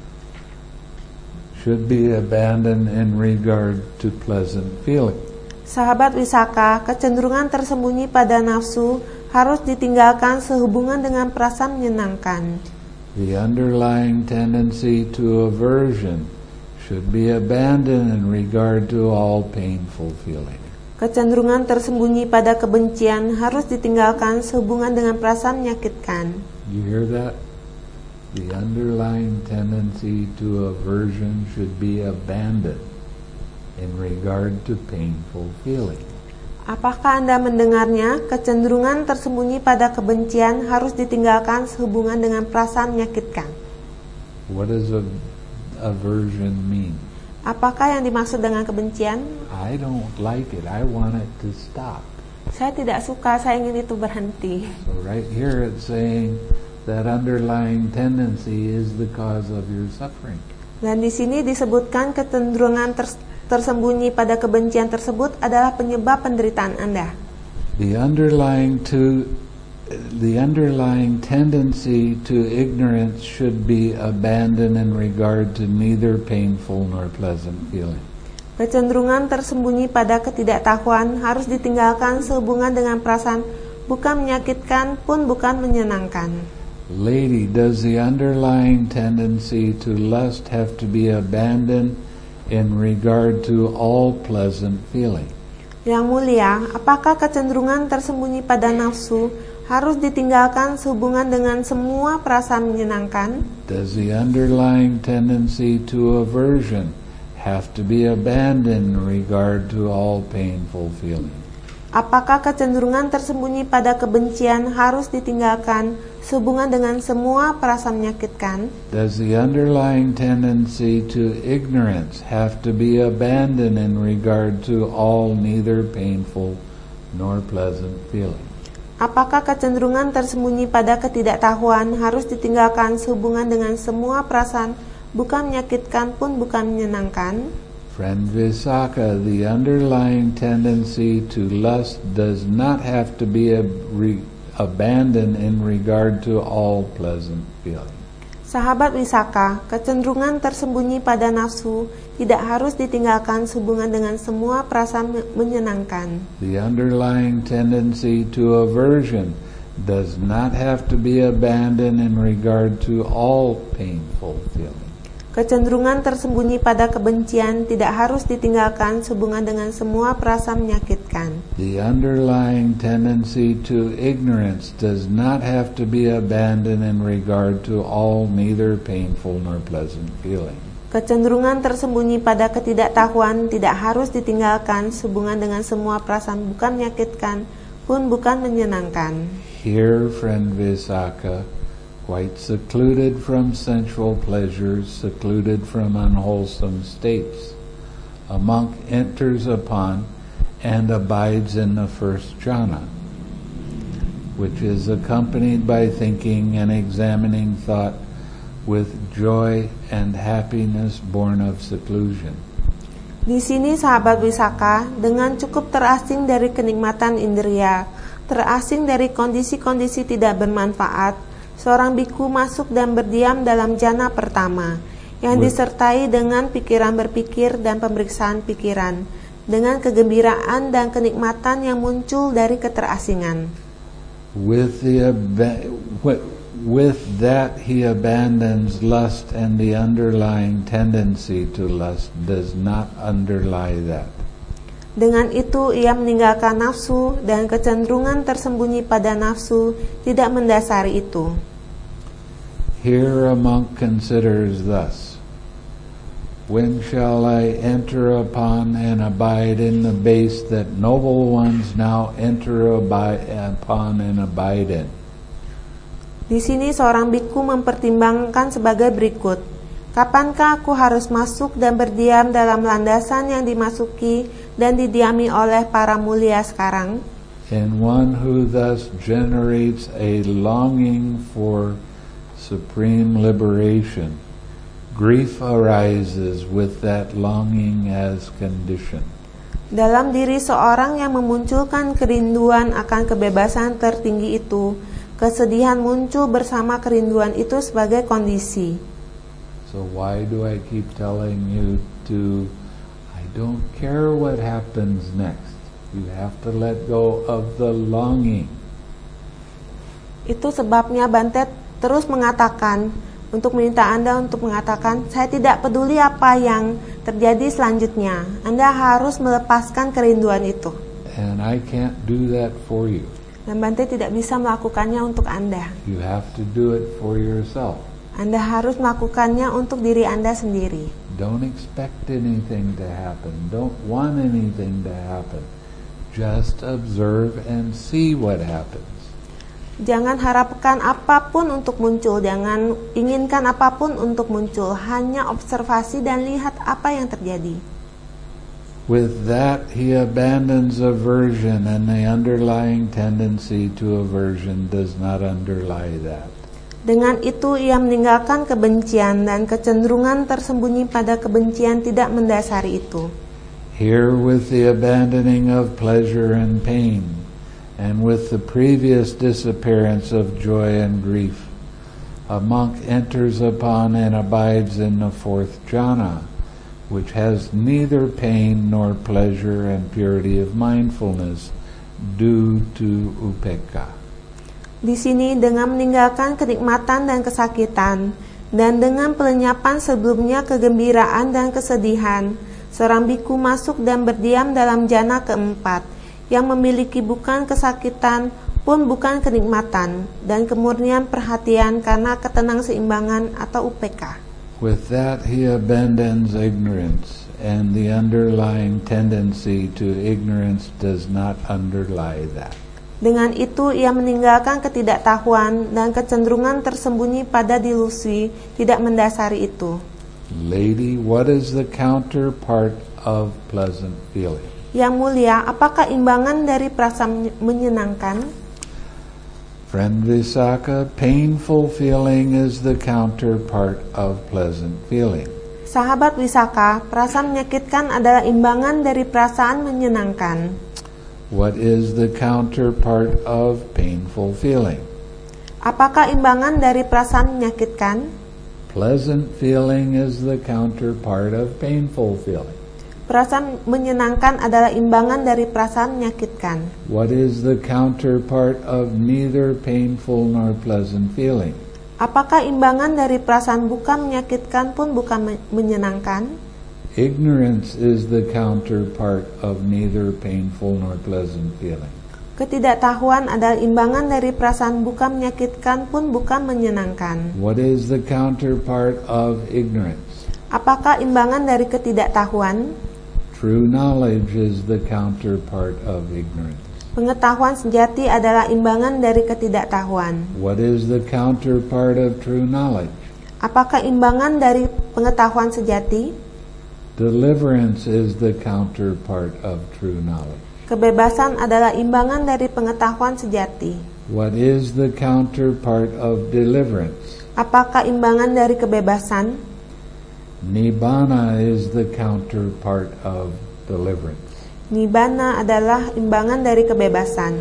should be abandoned in regard to pleasant feeling. Sahabat Wisaka, kecenderungan tersembunyi pada nafsu harus ditinggalkan sehubungan dengan perasaan menyenangkan. The underlying tendency to aversion should be abandoned in regard to all painful feeling. Kecenderungan tersembunyi pada kebencian harus ditinggalkan sehubungan dengan perasaan menyakitkan. You hear that? The underlying tendency to aversion should be abandoned in regard to painful feeling. Apakah Anda mendengarnya? Kecenderungan tersembunyi pada kebencian harus ditinggalkan sehubungan dengan perasaan menyakitkan. What does aversion mean? Apakah yang dimaksud dengan kebencian? I don't like it. I want it to stop. Saya tidak suka, saya ingin itu berhenti. So right here it's saying that underlying tendency is the cause of your suffering. Dan di sini disebutkan kecenderungan tersembunyi pada kebencian tersebut adalah penyebab penderitaan Anda. The underlying tendency to ignorance should be abandoned in regard to neither painful nor pleasant feeling. Kecenderungan tersembunyi pada ketidaktahuan harus ditinggalkan sehubungan dengan perasaan bukan menyakitkan pun bukan menyenangkan. Lady, does the underlying tendency to lust have to be abandoned in regard to all pleasant feeling? Yang mulia, apakah kecenderungan tersembunyi pada nafsu harus ditinggalkan sehubungan dengan semua perasaan menyenangkan? Does the underlying tendency to aversion have to be abandoned in regard to all painful feeling? Apakah kecenderungan tersembunyi pada kebencian harus ditinggalkan sehubungan dengan semua perasaan menyakitkan? Does the underlying tendency to ignorance have to be abandoned in regard to all neither painful nor pleasant feeling? Apakah kecenderungan tersembunyi pada ketidaktahuan harus ditinggalkan sehubungan dengan semua perasaan bukan menyakitkan pun bukan menyenangkan? Friend Visakha, the underlying tendency to lust does not have to be abandoned in regard to all pleasant feeling. Sahabat Wisaka, kecenderungan tersembunyi pada nafsu tidak harus ditinggalkan sehubungan dengan semua perasaan menyenangkan. The underlying tendency to aversion does not have to be abandoned in regard to all painful feeling. Kecenderungan tersembunyi pada kebencian tidak harus ditinggalkan sehubungan dengan semua perasaan menyakitkan. The underlying tendency to ignorance does not have to be abandoned in regard to all neither painful nor pleasant feeling. Kecenderungan tersembunyi pada ketidaktahuan tidak harus ditinggalkan sehubungan dengan semua perasaan bukan menyakitkan pun bukan menyenangkan. Here, friend Visakha, quite secluded from sensual pleasures, secluded from unwholesome states, a monk enters upon and abides in the first jhana, which is accompanied by thinking and examining thought with joy and happiness born of seclusion. Di sini sahabat Wisaka dengan cukup terasing dari kenikmatan indria, terasing dari kondisi-kondisi tidak bermanfaat, seorang biku masuk dan berdiam dalam jana pertama yang disertai dengan pikiran berpikir dan pemeriksaan pikiran dengan kegembiraan dan kenikmatan yang muncul dari keterasingan. with that he abandons lust, and the underlying tendency to lust does not underlie that. Dengan itu ia meninggalkan nafsu, dan kecenderungan tersembunyi pada nafsu tidak mendasari itu. Here a monk considers thus: when shall I enter upon and abide in the base that noble ones now enter upon and abide in? Di sini seorang biku mempertimbangkan sebagai berikut: kapankah aku harus masuk dan berdiam dalam landasan yang dimasuki dan didiami oleh para mulia sekarang? And one who thus generates a longing for supreme liberation, grief arises with that longing as condition. Dalam diri seorang yang memunculkan kerinduan akan kebebasan tertinggi itu, kesedihan muncul bersama kerinduan itu sebagai kondisi. So why do I keep telling you I don't care what happens next. You have to let go of the longing. Itu sebabnya Bante terus mengatakan, untuk meminta Anda untuk mengatakan, saya tidak peduli apa yang terjadi selanjutnya. Anda harus melepaskan kerinduan itu. And I can't do that for you. Dan Bante tidak bisa melakukannya untuk Anda. You have to do it for yourself. Anda harus melakukannya untuk diri Anda sendiri. Don't expect anything to happen. Don't want anything to happen. Just observe and see what happens. Jangan harapkan apapun untuk muncul, jangan inginkan apapun untuk muncul, hanya observasi dan lihat apa yang terjadi. With that, he abandons aversion, and the underlying tendency to aversion does not underlie that. Dengan itu ia meninggalkan kebencian, dan kecenderungan tersembunyi pada kebencian tidak mendasari itu. Here, with the abandoning of pleasure and pain, and with the previous disappearance of joy and grief, a monk enters upon and abides in the fourth jhana, which has neither pain nor pleasure and purity of mindfulness due to upekkha. Di sini dengan meninggalkan kenikmatan dan kesakitan, dan dengan pelenyapan sebelumnya kegembiraan dan kesedihan, seorang biku masuk dan berdiam dalam jana keempat, yang memiliki bukan kesakitan pun bukan kenikmatan, dan kemurnian perhatian karena ketenangseimbangan atau upekkha. With that he abandons ignorance, and the underlying tendency to ignorance does not underlie that. Dengan itu ia meninggalkan ketidaktahuan, dan kecenderungan tersembunyi pada delusi tidak mendasari itu. Lady, what is the counterpart of pleasant feeling? Yang mulia, apakah imbangan dari perasaan menyenangkan? Friend Visakha, painful feeling is the counterpart of pleasant feeling. Sahabat Visakha, perasaan menyakitkan adalah imbangan dari perasaan menyenangkan. What is the counterpart of painful feeling? Apakah imbangan dari perasaan menyakitkan? Pleasant feeling is the counterpart of painful feeling. Perasaan menyenangkan adalah imbangan dari perasaan menyakitkan. What is the counterpart of neither painful nor pleasant feeling? Apakah imbangan dari perasaan bukan menyakitkan pun bukan menyenangkan? Ignorance is the counterpart of neither painful nor pleasant feeling. Ketidaktahuan adalah imbangan dari perasaan bukan menyakitkan pun bukan menyenangkan. What is the counterpart of ignorance? Apakah imbangan dari ketidaktahuan? True knowledge is the counterpart of ignorance. Pengetahuan sejati adalah imbangan dari ketidaktahuan. What is the counterpart of true knowledge? Apakah imbangan dari pengetahuan sejati? Deliverance is the counterpart of true knowledge. Kebebasan adalah imbangan dari pengetahuan sejati. What is the counterpart of deliverance? Apakah imbangan dari kebebasan? Nibbana is the counterpart of deliverance. Nibbana adalah imbangan dari kebebasan.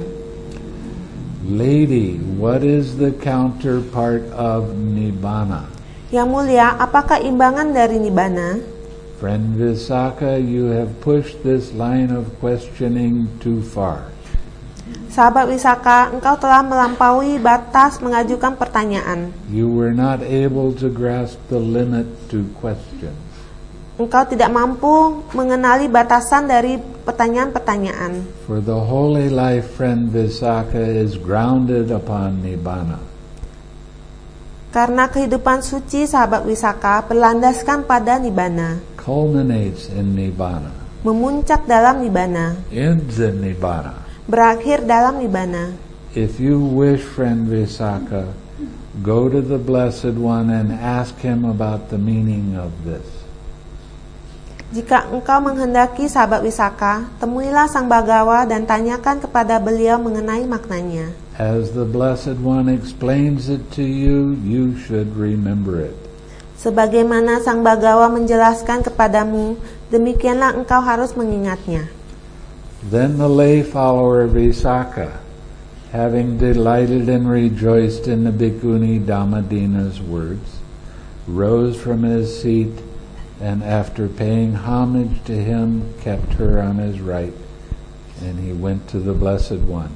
Lady, what is the counterpart of Nibbana? Yang mulia, apakah imbangan dari Nibbana? Friend Visakha, you have pushed this line of questioning too far. Sahabat Wisaka, engkau telah melampaui batas mengajukan pertanyaan. You were not able to grasp the limit to questions. Engkau tidak mampu mengenali batasan dari pertanyaan-pertanyaan. For the holy life friend Visakha is grounded upon Nibbana. Karena kehidupan suci sahabat Wisaka berlandaskan pada Nibbana. Culminates in Nibbana. Memuncak dalam Nibbana. Ends in Nibbana. Berakhir dalam Nibbana. If you wish, friend Visakha, go to the Blessed One and ask him about the meaning of this. Jika engkau menghendaki sahabat Wisaka, temuilah Sang Bagawa dan tanyakan kepada beliau mengenai maknanya. As the Blessed One explains it to you, you should remember it. Sebagaimana Sang Bagawa menjelaskan kepadamu, demikianlah engkau harus mengingatnya. Then the lay follower Visakha, having delighted and rejoiced in the Bhikkhuni Dhammadina's words, rose from his seat and after paying homage to him, kept her on his right, and he went to the Blessed One.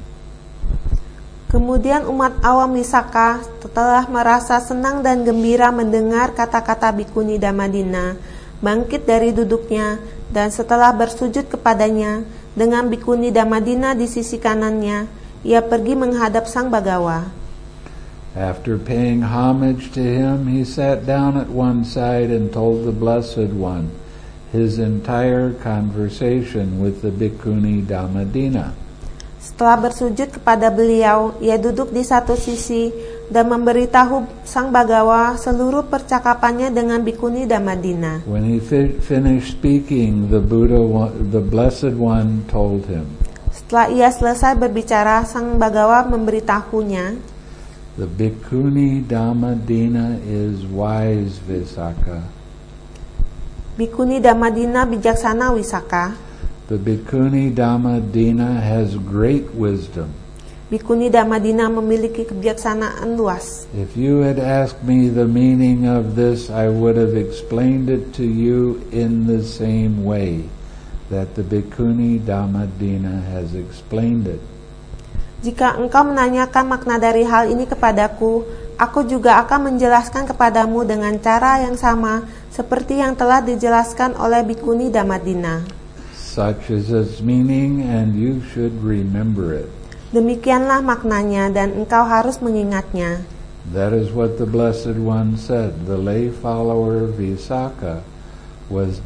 Kemudian umat awam Wisaka setelah merasa senang dan gembira mendengar kata-kata Bhikkhuni Dhammadina, bangkit dari duduknya dan setelah bersujud kepadanya, dengan Bhikkhuni Dhammadina di sisi kanannya, ia pergi menghadap Sang Bagawa. After paying homage to him, he sat down at one side and told the Blessed One his entire conversation with the Bhikkhuni Dhammadina. Setelah bersujud kepada beliau, ia duduk di satu sisi dan memberitahu Sang Bagawa seluruh percakapannya dengan Bhikkhuni Dhammadina. When he finished speaking, the Blessed One told him. Setelah ia selesai berbicara, Sang Bagawa memberitahunya, the Bhikkhuni Dhammadina is wise, Visakha. Bhikkhuni Dhammadina bijaksana, Wisaka. The Bhikkhuni Dhammadina has great wisdom. Bhikkhuni Dhammadina memiliki kebijaksanaan luas. If you had asked me the meaning of this, I would have explained it to you in the same way that the Bhikkhuni Dhammadina has explained it. Jika engkau menanyakan makna dari hal ini kepadaku, aku juga akan menjelaskan kepadamu dengan cara yang sama seperti yang telah dijelaskan oleh Bhikkhuni Dhammadina. Such is its meaning, and you should remember it. Demikianlah maknanya, dan engkau harus mengingatnya. That is what the Blessed One said. The lay follower Visakha was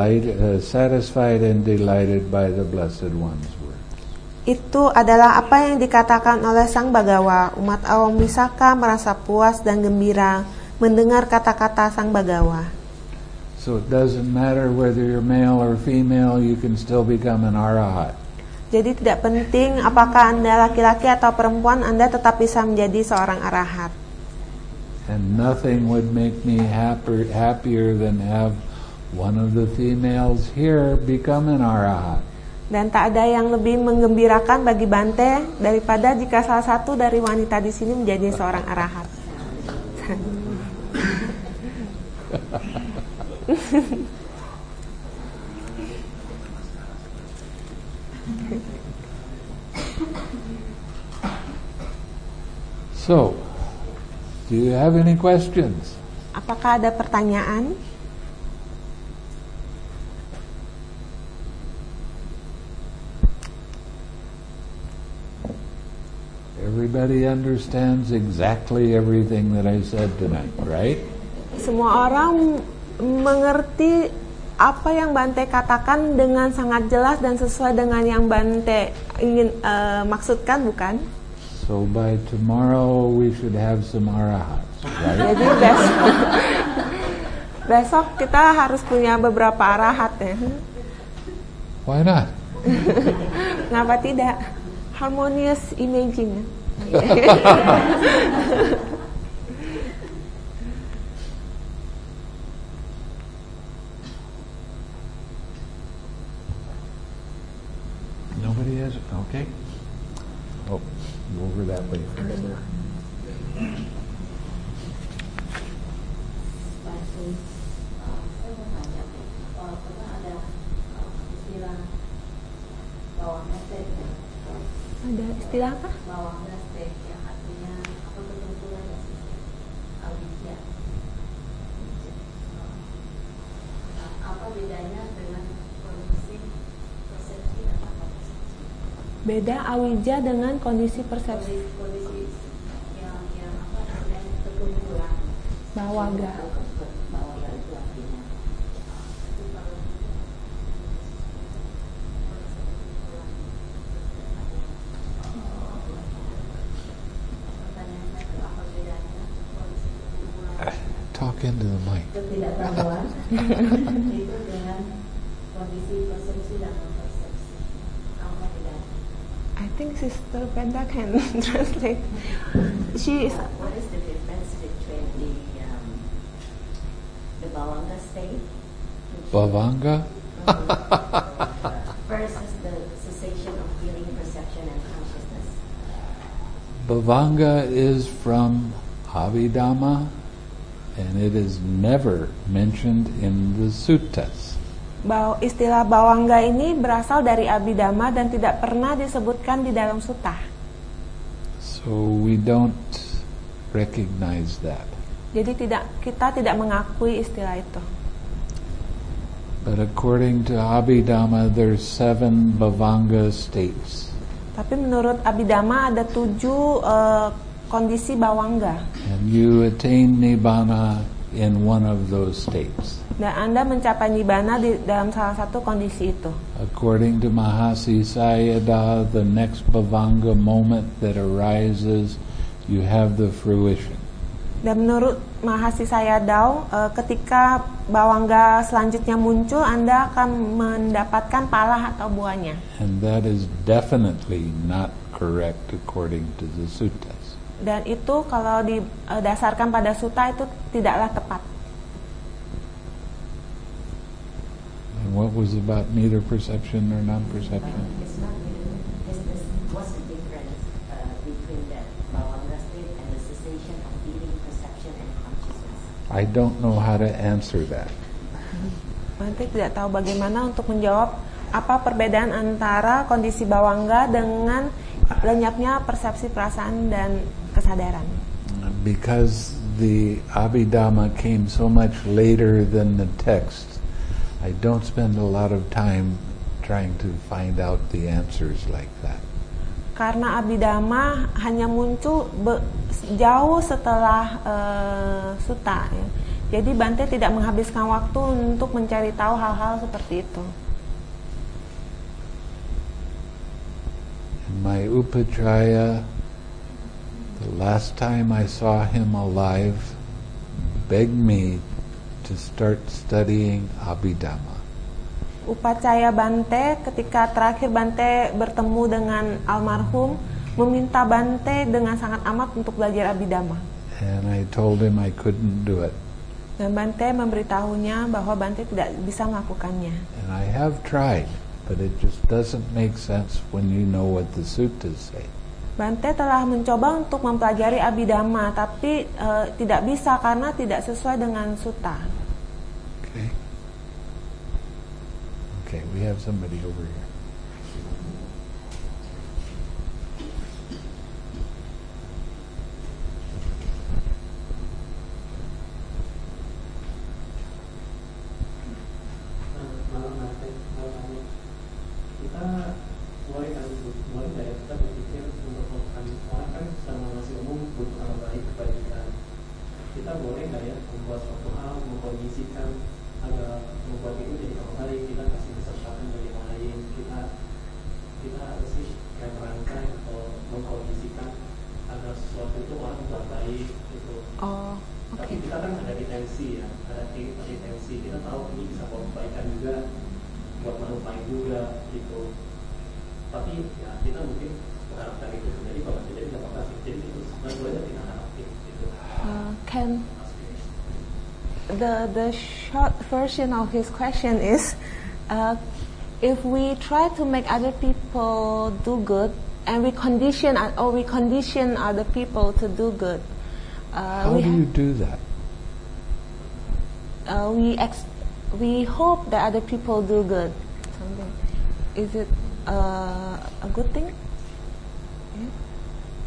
satisfied and delighted by the Blessed One's words. Itu adalah apa yang dikatakan oleh Sang Bagawa. Umat awam Wisaka merasa puas dan gembira mendengar kata-kata Sang Bagawa. So it doesn't matter whether you're male or female, you can still become an arahat. Jadi tidak penting apakah Anda laki-laki atau perempuan, Anda tetap bisa menjadi seorang arahat. And nothing would make me happier than have one of the females here become an arahat. Dan tak ada yang lebih menggembirakan bagi Bante daripada jika salah satu dari wanita di sini menjadi seorang arahat. So, do you have any questions? Apakah ada pertanyaan? Everybody understands exactly everything that I said tonight, right? Semua orang mengerti apa yang Bante katakan dengan sangat jelas dan sesuai dengan yang Bante ingin maksudkan, bukan? So by tomorrow we should have some arahats, right? Jadi besok kita harus punya beberapa arahat ya. Why not? Kenapa tidak? Harmonious imaging. Nobody has, okay. Oh, go over that way first. Ada istilah apa? Bawangga state yang artinya apa kebetulan ya sih? Awidya. Apa bedanya dengan kondisi persepsi dan apa persepsi? Beda awija dengan kondisi persepsi. Kondisi yang apa namanya kebetulan. Bawaga. Bawangga itu artinya. Talk into the mic. Ketidaktahuan itu dengan kondisi persepsi dan non-persepsi. Apa bedanya? I think Sister Penda can translate. She is. What is the difference between the Bawangga state Bhavanga? versus the cessation of feeling, perception, and consciousness? Bhavanga is from Abhidhamma, and it is never mentioned in the suttas. Istilah bawangga ini berasal dari Abhidhamma dan tidak pernah disebutkan di dalam sutta. So we don't recognize that. Jadi kita tidak mengakui istilah itu. But according to Abhidhamma, there's 7 Bhavanga states. Tapi menurut Abhidhamma ada 7 kondisi bawangga. And you attain Nibbana in one of those states. Dan Anda mencapai Nibbana di dalam salah satu kondisi itu. According to Mahasi Sayadaw, the next Bhavanga moment that arises, you have the fruition. Dan menurut Mahasi Sayadaw, ketika bawangga selanjutnya muncul, Anda akan mendapatkan palah atau buahnya. And that is definitely not correct according to the suttas. Dan itu kalau didasarkan pada sutta itu tidaklah tepat. And what was about neither perception nor non-perception? It's not really. What's the difference between that Bawangga state and the cessation of feeling, perception, and consciousness? I don't know how to answer that. Nanti tidak tahu bagaimana untuk menjawab apa perbedaan antara kondisi bawangga dengan lenyapnya persepsi, perasaan, dan kesadaran. Because the Abhidhamma came so much later than the text, I don't spend a lot of time trying to find out the answers like that. Karena Abhidhamma hanya muncul jauh setelah sutta, ya. Jadi Bante tidak menghabiskan waktu untuk mencari tahu hal-hal seperti itu. My Upajjhaya, the last time I saw him alive, begged me to start studying Abhidhamma. Upacaya Bante ketika terakhir Bante bertemu dengan almarhum meminta Bante dengan sangat amat untuk belajar Abhidhamma. And I told him I couldn't do it. Dan Bante memberitahunya bahwa Bante tidak bisa melakukannya. And I have tried, but it just doesn't make sense when you know what the suttas say. Bante telah mencoba untuk mempelajari Abhidhamma, tapi tidak bisa karena tidak sesuai dengan sutta. Okay, we have somebody over here. The short version of his question is, if we try to make other people do good, and we condition other people to do good, how do you do that? We hope that other people do good. Something. Is it a good thing?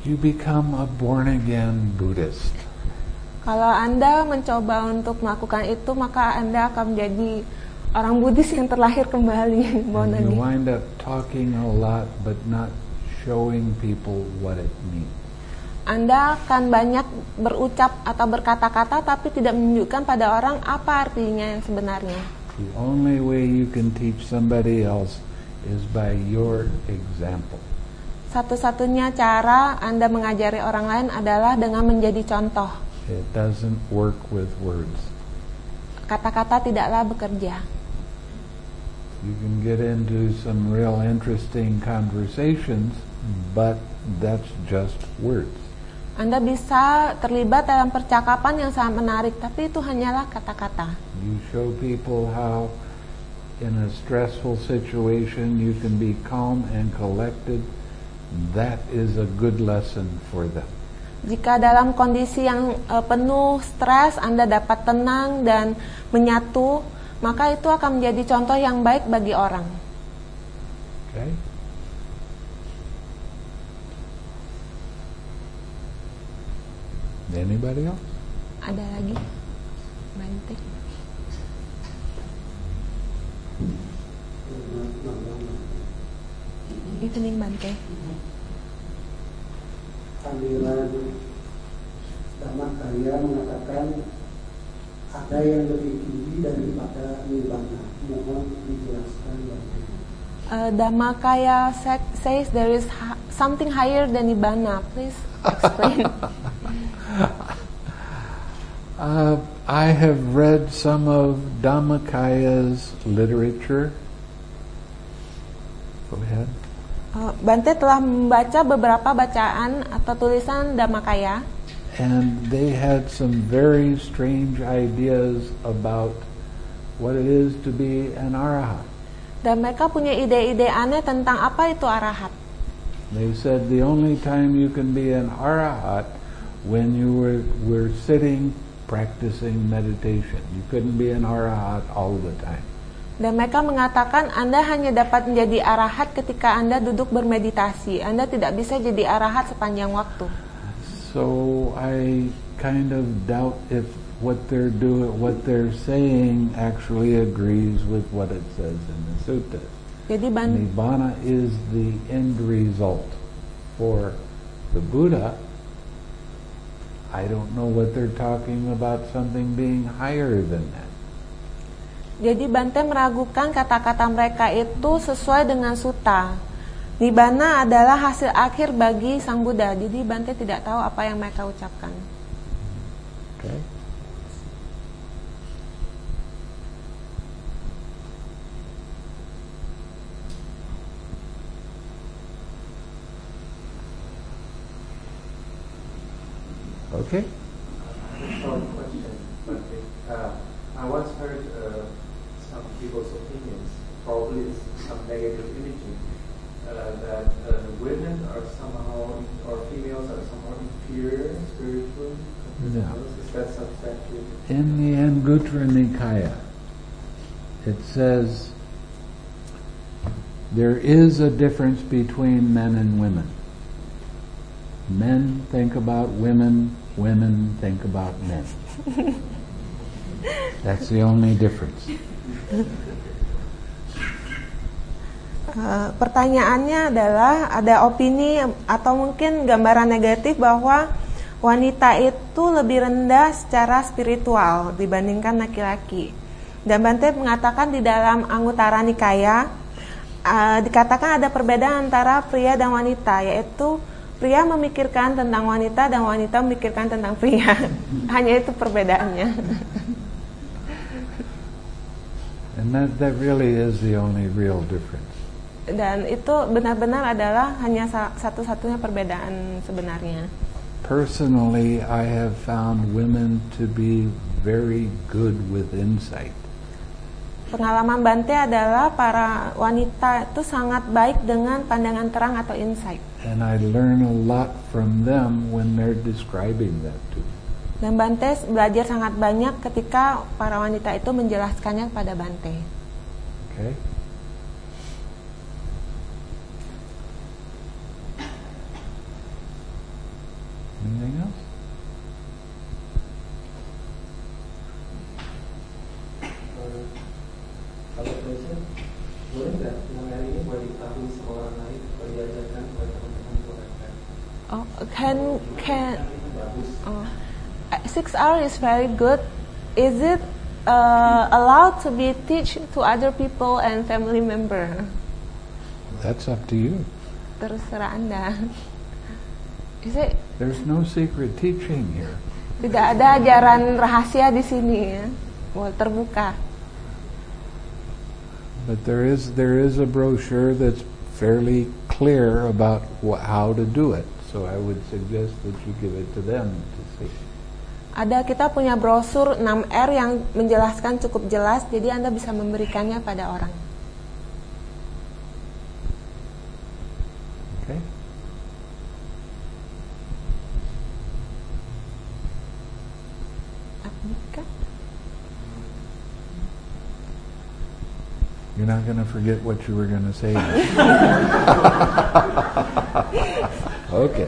you become a born-again Buddhist. Kalau Anda mencoba untuk melakukan itu, maka Anda akan menjadi orang Buddhis yang terlahir kembali. And you wind up talking a lot but not showing people what it means. Anda akan banyak berucap atau berkata-kata tapi tidak menunjukkan pada orang apa artinya yang sebenarnya. The only way you can teach somebody else is by your example. Satu-satunya cara Anda mengajari orang lain adalah dengan menjadi contoh. It doesn't work with words. Kata-kata tidaklah bekerja. You can get into some real interesting conversations, but that's just words. Anda bisa terlibat dalam percakapan yang sangat menarik, tapi itu hanyalah kata-kata. You show people how in a stressful situation you can be calm and collected. That is a good lesson for them. Jika dalam kondisi yang penuh stres Anda dapat tenang dan menyatu, maka itu akan menjadi contoh yang baik bagi orang. Okay? Anybody else? Ada lagi? Bante. Evening Bante. Aliran Dhammakaya mengatakan ada yang lebih tinggi daripada Nibbana. Mohon dijelaskan Bante. Dhammakaya says there is something higher than Nibbana. Please explain. I have read some of Dhammakaya's literature. Go ahead. Bante telah membaca beberapa bacaan atau tulisan Dhammakaya. And they had some very strange ideas about what it is to be an arahat. Dan mereka punya ide-ide aneh tentang apa itu arahat. They said the only time you can be an arahat when you were sitting practicing meditation. You couldn't be an arahat all the time. Dan mereka mengatakan Anda hanya dapat menjadi arahat ketika Anda duduk bermeditasi. Anda tidak bisa jadi arahat sepanjang waktu. So I kind of doubt if what they're saying actually agrees with what it says in the suttas. Jadi Nibbana is the end result. For the Buddha, I don't know what they're talking about something being higher than that. Jadi Bante meragukan kata-kata mereka itu sesuai dengan sutta. Nibbana adalah hasil akhir bagi Sang Buddha. Jadi Bante tidak tahu apa yang mereka ucapkan. Okay. Okay. Short question, but I once heard some people's opinions, probably some negative imaging, that women are somehow, or females are somehow inferior spiritually. No. Is that substantiated? In the Anguttara Nikaya, it says there is a difference between men and women. Men think about women, women think about men. That's the only difference. Pertanyaannya adalah ada opini atau mungkin gambaran negatif bahwa wanita itu lebih rendah secara spiritual dibandingkan laki-laki. Dan Bante mengatakan di dalam Anguttara Nikaya dikatakan ada perbedaan antara pria dan wanita, yaitu pria memikirkan tentang wanita dan wanita memikirkan tentang pria. Hanya itu perbedaannya. And that really is the only real difference. Dan itu benar-benar adalah hanya satu-satunya perbedaan sebenarnya. Personally, I have found women to be very good with insight. Pengalaman Bante adalah para wanita itu sangat baik dengan pandangan terang atau insight. And I learn a lot from them when they're describing that to me. Dan Bante belajar sangat banyak ketika para wanita itu menjelaskannya kepada Bante. Okay? Oh, can 6 hours is very good. Is it allowed to be teach to other people and family member? That's up to you. Terserah Anda. Is it? There's no secret teaching here. Tidak ada ajaran rahasia di sini ya. Terbuka. But there is a brochure that's fairly clear about how to do it. So I would suggest that you give it to them to see. Kita punya brosur 6R yang menjelaskan cukup jelas, jadi Anda bisa memberikannya pada orang. Okay. You're not going to forget what you were going to say. Okay.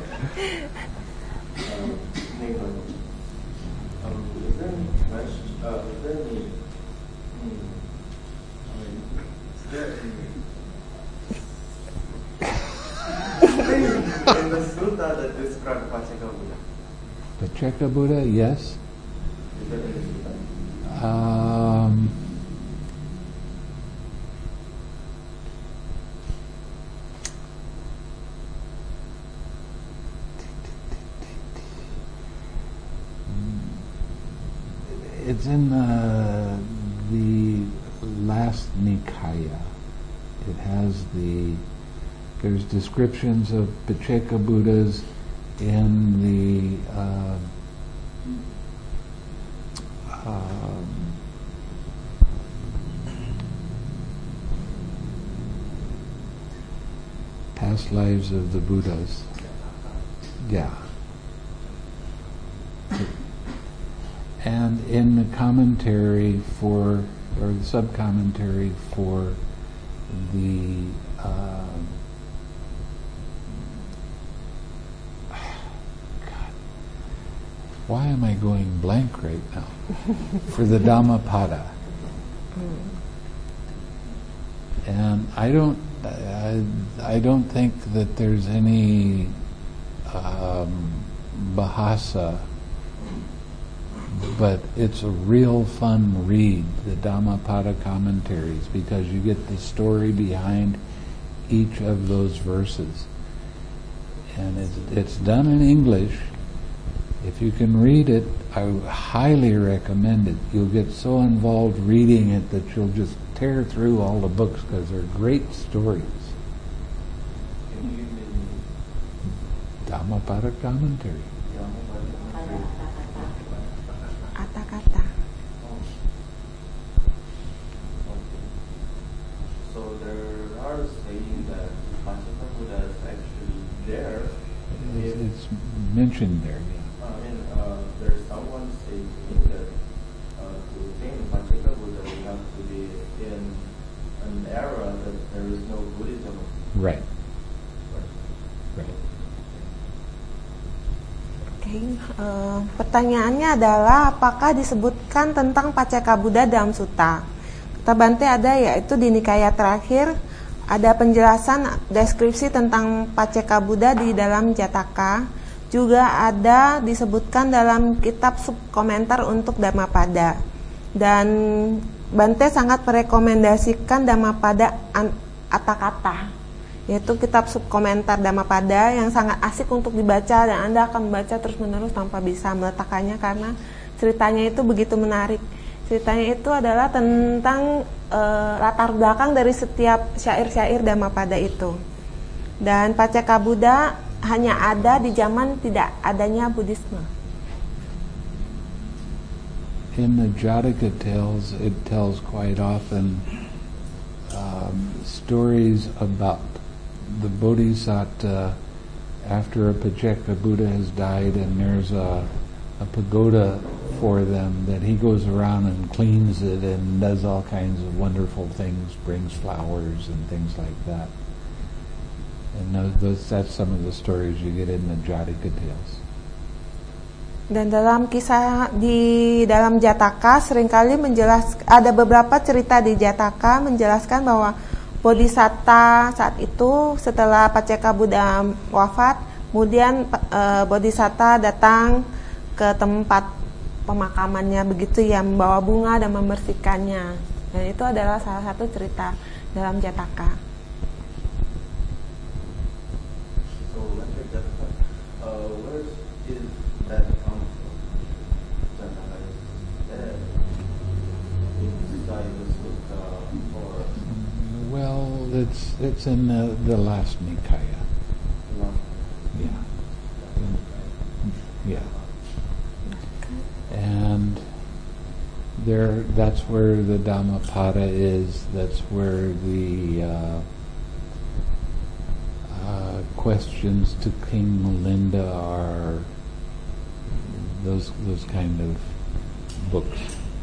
In the sutta that describe Pacceka Buddha. Pacceka Buddha, yes. Is that in the sutta? It's in the last Nikaya. It has there's descriptions of Pacceka Buddhas in the past lives of the Buddhas. Yeah. And in the commentary or the sub-commentary for the why am I going blank right now? For the Dhammapada. And I don't think that there's any Bahasa, but it's a real fun read, the Dhammapada commentaries, because you get the story behind each of those verses. And it's done in English. If you can read it, I highly recommend it. You'll get so involved reading it that you'll just tear through all the books because they're great stories. Dhammapada commentary. Kata-kata. So there are saying that Pacceka Buddha is actually there. It's mentioned there. Yeah. There's someone saying that to attain Pacceka Buddha, we have to be in an era that there is no Buddhism. Right. Pertanyaannya adalah apakah disebutkan tentang Pacceka Buddha dalam sutta? Kata Bante ada, yaitu di Nikaya terakhir ada penjelasan deskripsi tentang Pacceka Buddha di dalam Jataka. Juga ada disebutkan dalam kitab subkomentar untuk Dhammapada. Dan Bante sangat merekomendasikan Dhammapada Atthakatha, yaitu kitab subkomentar Dhammapada yang sangat asik untuk dibaca, dan Anda akan membaca terus-menerus tanpa bisa meletakkannya karena ceritanya itu begitu menarik. Ceritanya itu adalah tentang latar belakang dari setiap syair-syair Dhammapada itu. Dan Pacceka Buddha hanya ada di zaman tidak adanya Buddhisme. In the Jataka tales, it tells quite often stories about the Bodhisattva after a Pacceka Buddha has died, and there's a pagoda for them that he goes around and cleans it and does all kinds of wonderful things, brings flowers and things like that. And that's some of the stories you get in the Jataka tales. Dan dalam kisah di dalam Jataka seringkali ada beberapa cerita di Jataka menjelaskan bahwa Bodhisatta saat itu setelah Pacceka Buddha wafat Kemudian Bodhisatta datang ke tempat pemakamannya, begitu ya, membawa bunga dan membersihkannya. Dan itu adalah salah satu cerita dalam Jataka. So where is that come from? Jataka is Sutta or Well, it's in the last Nikaya. Yeah. Yeah. And that's where the Dhammapada is. That's where the questions to King Milinda are. Those kind of books.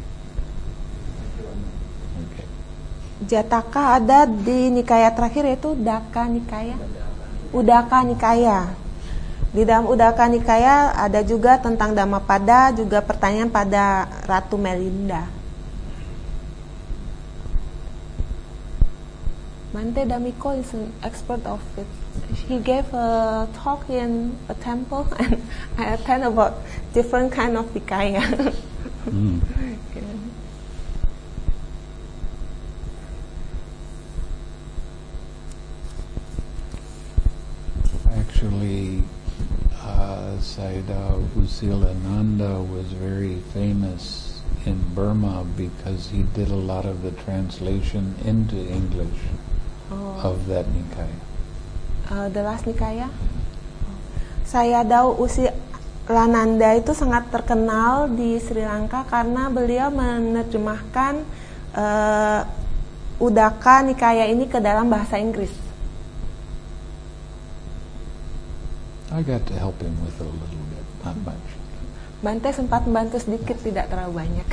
Okay. Jataka ada di Nikaya terakhir, yaitu Udaka Nikaya. Udaka Nikaya. Di dalam Udaka Nikaya ada juga tentang Dhammapada, juga pertanyaan pada Ratu Melinda. Bhante Damiko is an expert of it. He gave a talk in a temple and I attend about different kind of Nikaya. Actually, Sayadaw Usilananda was very famous in Burma because he did a lot of the translation into English of that Nikaya. The last Nikaya? Sayadaw Usilananda itu sangat terkenal di Sri Lanka karena beliau menerjemahkan Udaka Nikaya ini ke dalam bahasa Inggris. I got to help him with it a little bit, not much. Bante sempat membantu sedikit, tidak terlalu banyak.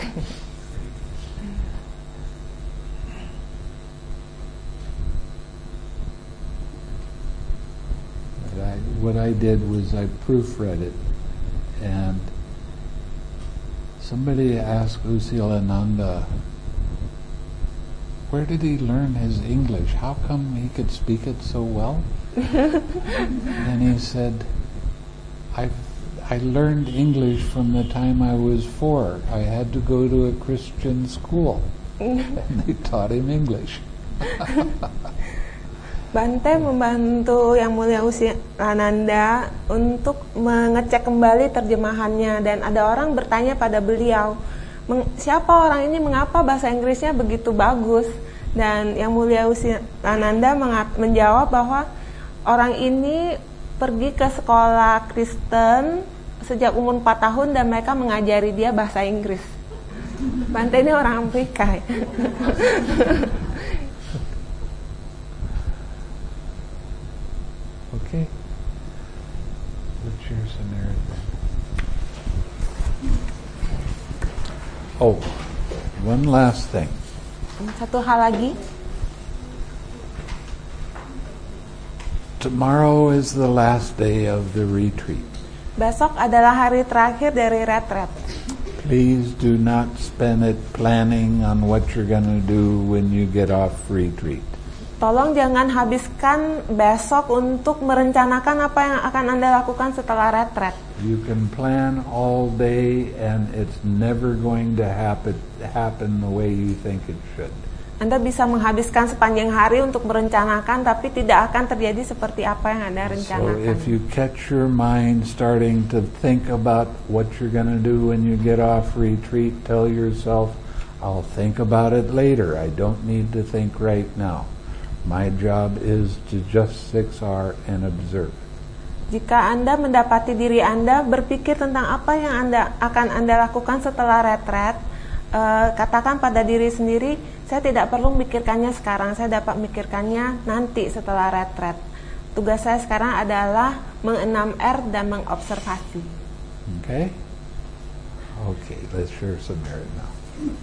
What I did was I proofread it, and somebody asked Usilananda, where did he learn his English? How come he could speak it so well? And he said, I learned English from the time I was 4. I had to go to a Christian school, and they taught him English. Bante membantu Yang Mulia Usilananda untuk mengecek kembali terjemahannya, dan ada orang bertanya pada beliau, siapa orang ini, mengapa bahasa Inggrisnya begitu bagus? Dan Yang Mulia Usilananda menjawab bahwa orang ini pergi ke sekolah Kristen sejak umur 4 tahun dan mereka mengajari dia bahasa Inggris. Bante ini orang Afrika. Okay. Let's share some narrative. Oh, one last thing. Satu hal lagi. Tomorrow is the last day of the retreat. Besok adalah hari terakhir dari retret. Please do not spend it planning on what you're going to do when you get off retreat. Tolong jangan habiskan besok untuk merencanakan apa yang akan Anda lakukan setelah retret. You can plan all day and it's never going to happen the way you think it should. Anda bisa menghabiskan sepanjang hari untuk merencanakan, tapi tidak akan terjadi seperti apa yang Anda rencanakan. So if you catch your mind starting to think about what you're going to do when you get off retreat, tell yourself, I'll think about it later. I don't need to think right now. My job is to just 6R and observe. Jika Anda mendapati diri Anda berpikir tentang apa yang akan Anda lakukan setelah retret, katakan pada diri sendiri, saya tidak perlu memikirkannya sekarang, saya dapat memikirkannya nanti setelah retret. Tugas saya sekarang adalah meng-6R dan mengobservasi. Okay? Okay, let's share some merit now.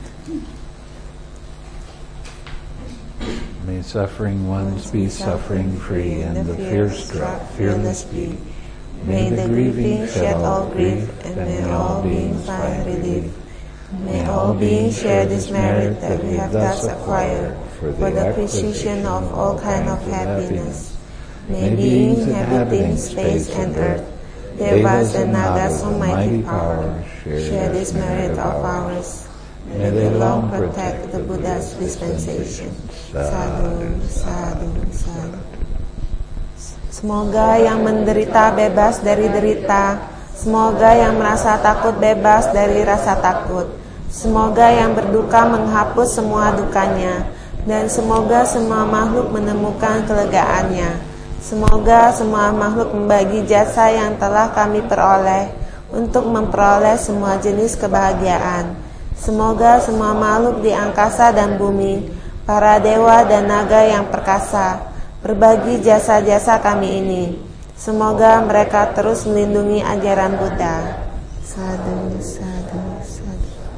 May suffering ones be suffering free, and the fear-struck fearless be. May the grieving shed all grief, and may all beings find relief. May all beings share this merit that we have thus acquired for the acquisition of all kind of happiness. may beings inhabiting space and earth, Devas and Nagas of mighty power, share this merit of ours. May they long protect the Buddha's dispensation. Sadhu, sadhu, sadhu. Semoga yang menderita bebas dari derita, semoga yang merasa takut bebas dari rasa takut, semoga yang berduka menghapus semua dukanya, dan semoga semua makhluk menemukan kelegaannya. Semoga semua makhluk membagi jasa yang telah kami peroleh untuk memperoleh semua jenis kebahagiaan. Semoga semua makhluk di angkasa dan bumi, para dewa dan naga yang perkasa, berbagi jasa-jasa kami ini. Semoga mereka terus melindungi ajaran Buddha. Sadhu, sadhu, sadhu.